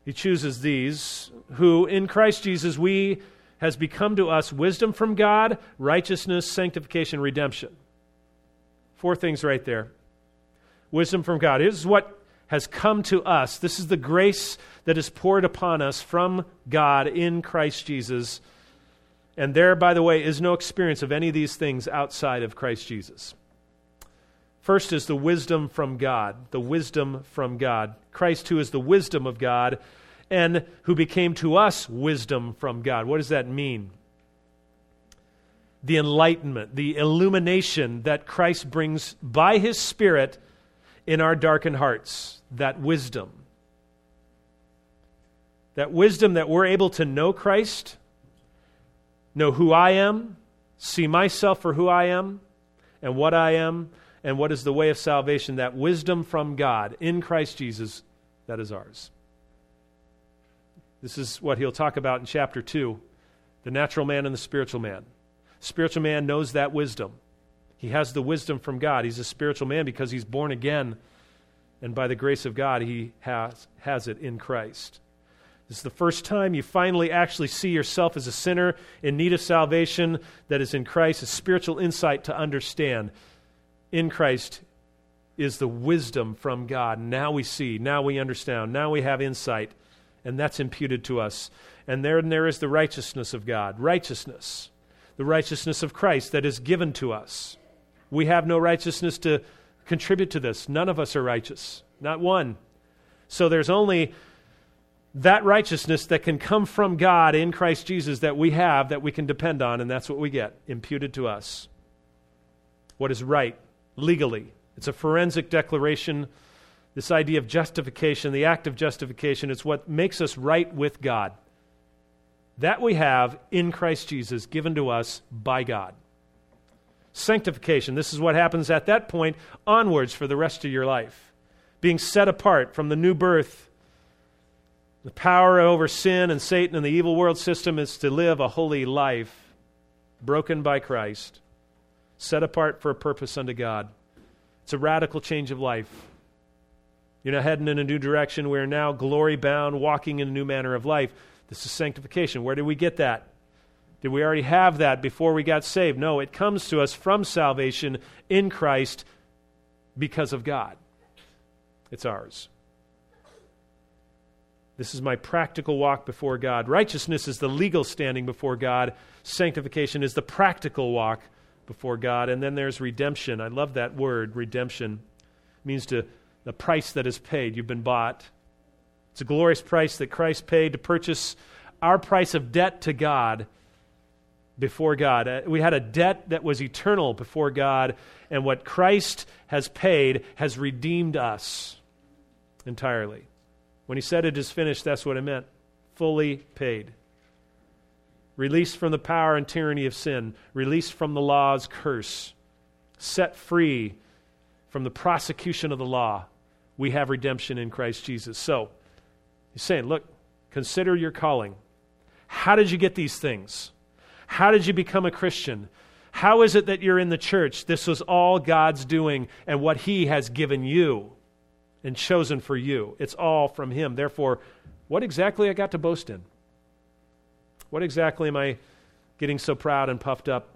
He chooses these, who in Christ Jesus we has become to us wisdom from God, righteousness, sanctification, redemption. Four things right there. Wisdom from God. This is what has come to us. This is the grace that is poured upon us from God in Christ Jesus. And there, by the way, is no experience of any of these things outside of Christ Jesus. First is the wisdom from God, the wisdom from God. Christ, who is the wisdom of God, and who became to us wisdom from God. What does that mean? The enlightenment, the illumination that Christ brings by His Spirit in our darkened hearts. That wisdom. That wisdom that we're able to know Christ, know who I am, see myself for who I am, and what I am, and what is the way of salvation. That wisdom from God in Christ Jesus, that is ours. This is what he'll talk about in chapter two, the natural man and the spiritual man. Spiritual man knows that wisdom. He has the wisdom from God. He's a spiritual man because he's born again, and by the grace of God, he has, has it in Christ. This is the first time you finally actually see yourself as a sinner in need of salvation that is in Christ, a spiritual insight to understand. In Christ is the wisdom from God. Now we see, now we understand, now we have insight. And that's imputed to us. And there, and there is the righteousness of God. Righteousness. The righteousness of Christ that is given to us. We have no righteousness to contribute to this. None of us are righteous. Not one. So there's only that righteousness that can come from God in Christ Jesus that we have, that we can depend on, and that's what we get, imputed to us. What is right, legally. It's a forensic declaration. This idea of justification, the act of justification, it's what makes us right with God. That we have in Christ Jesus, given to us by God. Sanctification, this is what happens at that point onwards for the rest of your life. Being set apart from the new birth. The power over sin and Satan and the evil world system is to live a holy life, broken by Christ, set apart for a purpose unto God. It's a radical change of life. You're not heading in a new direction. We're now glory-bound, walking in a new manner of life. This is sanctification. Where did we get that? Did we already have that before we got saved? No, it comes to us from salvation in Christ because of God. It's ours. This is my practical walk before God. Righteousness is the legal standing before God. Sanctification is the practical walk before God. And then there's redemption. I love that word, redemption. It means to the price that is paid. You've been bought. It's a glorious price that Christ paid to purchase our price of debt to God before God. Uh, we had a debt that was eternal before God, and what Christ has paid has redeemed us entirely. When he said it is finished, that's what it meant. Fully paid. Released from the power and tyranny of sin. Released from the law's curse. Set free from the prosecution of the law. We have redemption in Christ Jesus. So, he's saying, look, consider your calling. How did you get these things? How did you become a Christian? How is it that you're in the church? This was all God's doing and what He has given you and chosen for you. It's all from Him. Therefore, what exactly I got to boast in? What exactly am I getting so proud and puffed up?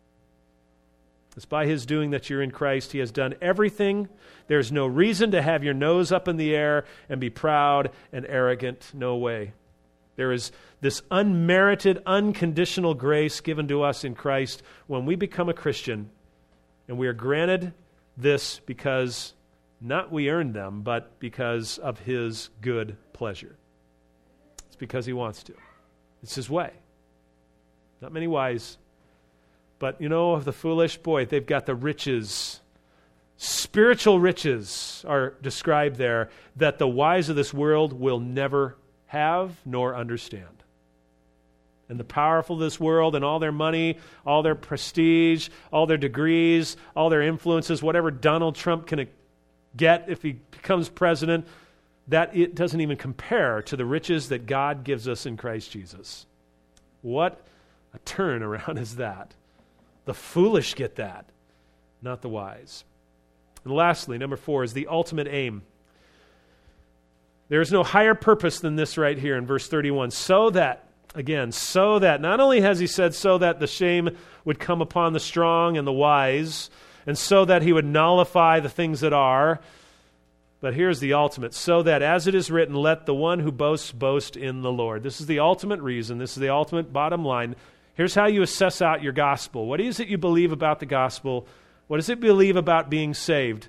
It's by His doing that you're in Christ. He has done everything. There's no reason to have your nose up in the air and be proud and arrogant. No way. There is this unmerited, unconditional grace given to us in Christ when we become a Christian, and we are granted this because not we earned them, but because of His good pleasure. It's because He wants to. It's His way. Not many wise. But, you know, of the foolish, boy, they've got the riches. Spiritual riches are described there that the wise of this world will never have nor understand. And the powerful of this world and all their money, all their prestige, all their degrees, all their influences, whatever Donald Trump can get if he becomes president, that it doesn't even compare to the riches that God gives us in Christ Jesus. What a turnaround is that? The foolish get that, not the wise. And lastly, number four is the ultimate aim. There is no higher purpose than this right here in verse thirty-one. So that, again, so that, not only has he said so that the shame would come upon the strong and the wise, and so that he would nullify the things that are, but here's the ultimate. So that, as it is written, let the one who boasts boast in the Lord. This is the ultimate reason. This is the ultimate bottom line. Here's how you assess out your gospel. What is it you believe about the gospel? What does it believe about being saved?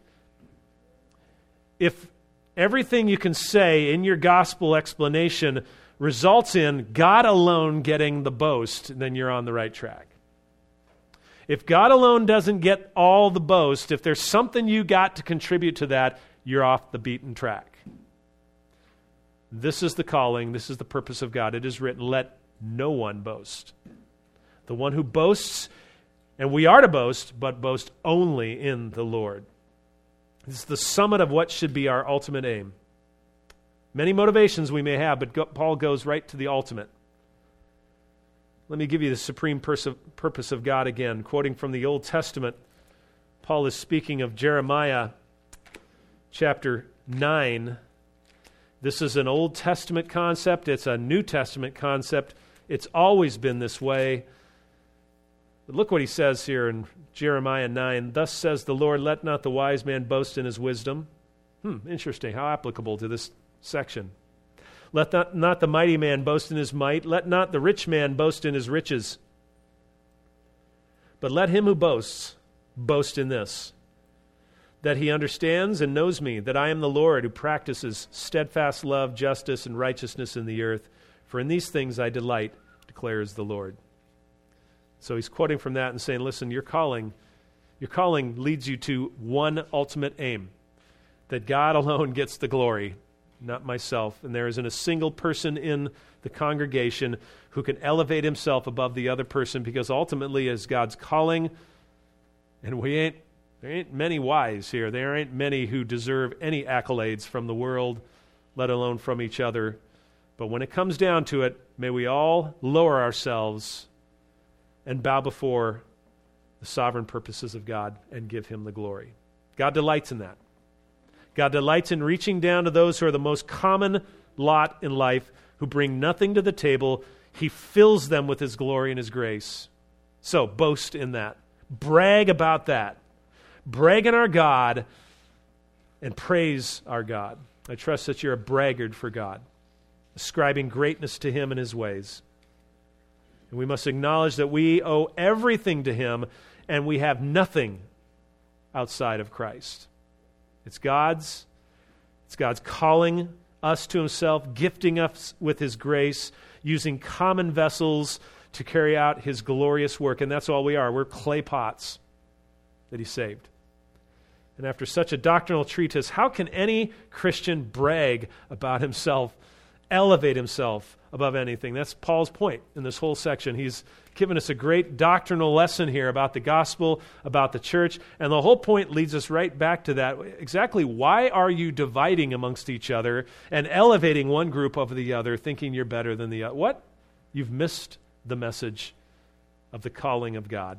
If everything you can say in your gospel explanation results in God alone getting the boast, then you're on the right track. If God alone doesn't get all the boast, if there's something you got to contribute to that, you're off the beaten track. This is the calling. This is the purpose of God. It is written, let no one boast. The one who boasts, and we are to boast, but boast only in the Lord. This is the summit of what should be our ultimate aim. Many motivations we may have, but go, Paul goes right to the ultimate. Let me give you the supreme pers- purpose of God again. Quoting from the Old Testament, Paul is speaking of Jeremiah chapter nine. This is an Old Testament concept. It's a New Testament concept. It's always been this way. But look what he says here in Jeremiah nine. Thus says the Lord, let not the wise man boast in his wisdom. Hmm, interesting. How applicable to this section. Let not, not the mighty man boast in his might. Let not the rich man boast in his riches. But let him who boasts boast in this, that he understands and knows me, that I am the Lord who practices steadfast love, justice, and righteousness in the earth. For in these things I delight, declares the Lord. So he's quoting from that and saying, listen, your calling, your calling leads you to one ultimate aim, that God alone gets the glory, not myself. And there isn't a single person in the congregation who can elevate himself above the other person, because ultimately as God's calling, and we ain't, there ain't many wise here. There ain't many who deserve any accolades from the world, let alone from each other. But when it comes down to it, may we all lower ourselves and bow before the sovereign purposes of God and give him the glory. God delights in that. God delights in reaching down to those who are the most common lot in life, who bring nothing to the table. He fills them with his glory and his grace. So boast in that. Brag about that. Brag in our God and praise our God. I trust that you're a braggart for God, ascribing greatness to him and his ways. And we must acknowledge that we owe everything to him and we have nothing outside of Christ. It's God's. It's God's calling us to himself, gifting us with his grace, using common vessels to carry out his glorious work. And that's all we are. We're clay pots that he saved. And after such a doctrinal treatise, how can any Christian brag about himself, elevate himself above anything? That's Paul's point in this whole section. He's given us a great doctrinal lesson here about the gospel, about the church, and the whole point leads us right back to that. Exactly why are you dividing amongst each other and elevating one group over the other, thinking you're better than the other? What? You've missed the message of the calling of God.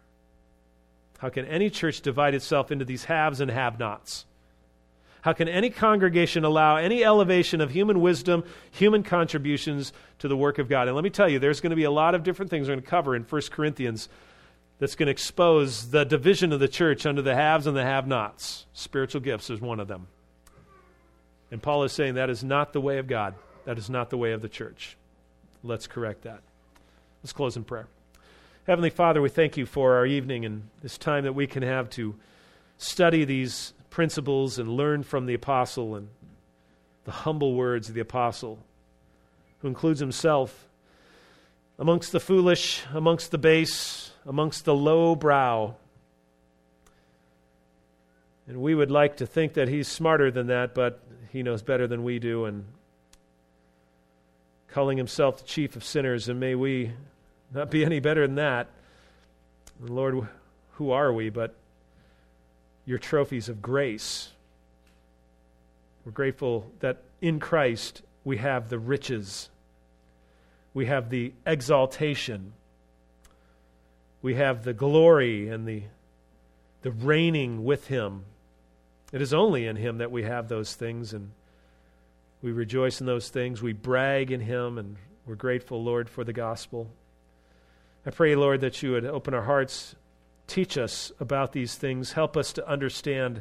How can any church divide itself into these haves and have-nots? How can any congregation allow any elevation of human wisdom, human contributions to the work of God? And let me tell you, there's going to be a lot of different things we're going to cover in First Corinthians that's going to expose the division of the church under the haves and the have-nots. Spiritual gifts is one of them. And Paul is saying that is not the way of God. That is not the way of the church. Let's correct that. Let's close in prayer. Heavenly Father, we thank you for our evening and this time that we can have to study these principles and learn from the apostle and the humble words of the apostle, who includes himself amongst the foolish, amongst the base, amongst the low brow. And we would like to think that he's smarter than that, but he knows better than we do, and calling himself the chief of sinners, and may we not be any better than that. And Lord, who are we but your trophies of grace? We're grateful that in Christ we have the riches, we have the exaltation, we have the glory and the, the reigning with him. It is only in him that we have those things, and We rejoice in those things. We brag in him, and we're grateful, Lord, for the gospel. I pray, Lord, that you would open our hearts, teach us about these things, help us to understand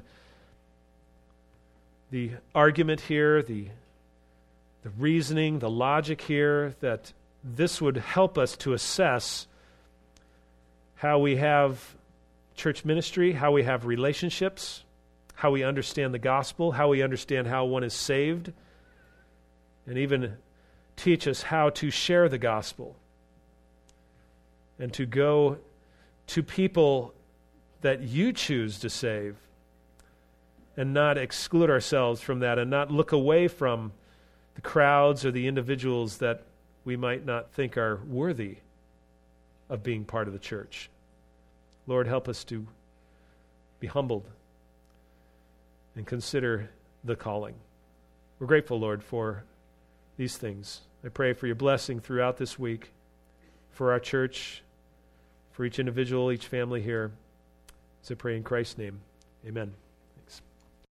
the argument here, the, the reasoning, the logic here, that this would help us to assess how we have church ministry, how we have relationships, how we understand the gospel, how we understand how one is saved, and even teach us how to share the gospel and to go to people that you choose to save and not exclude ourselves from that and not look away from the crowds or the individuals that we might not think are worthy of being part of the church. Lord, help us to be humbled and consider the calling. We're grateful, Lord, for these things. I pray for your blessing throughout this week, for our church, for each individual, each family here. As I pray in Christ's name, amen.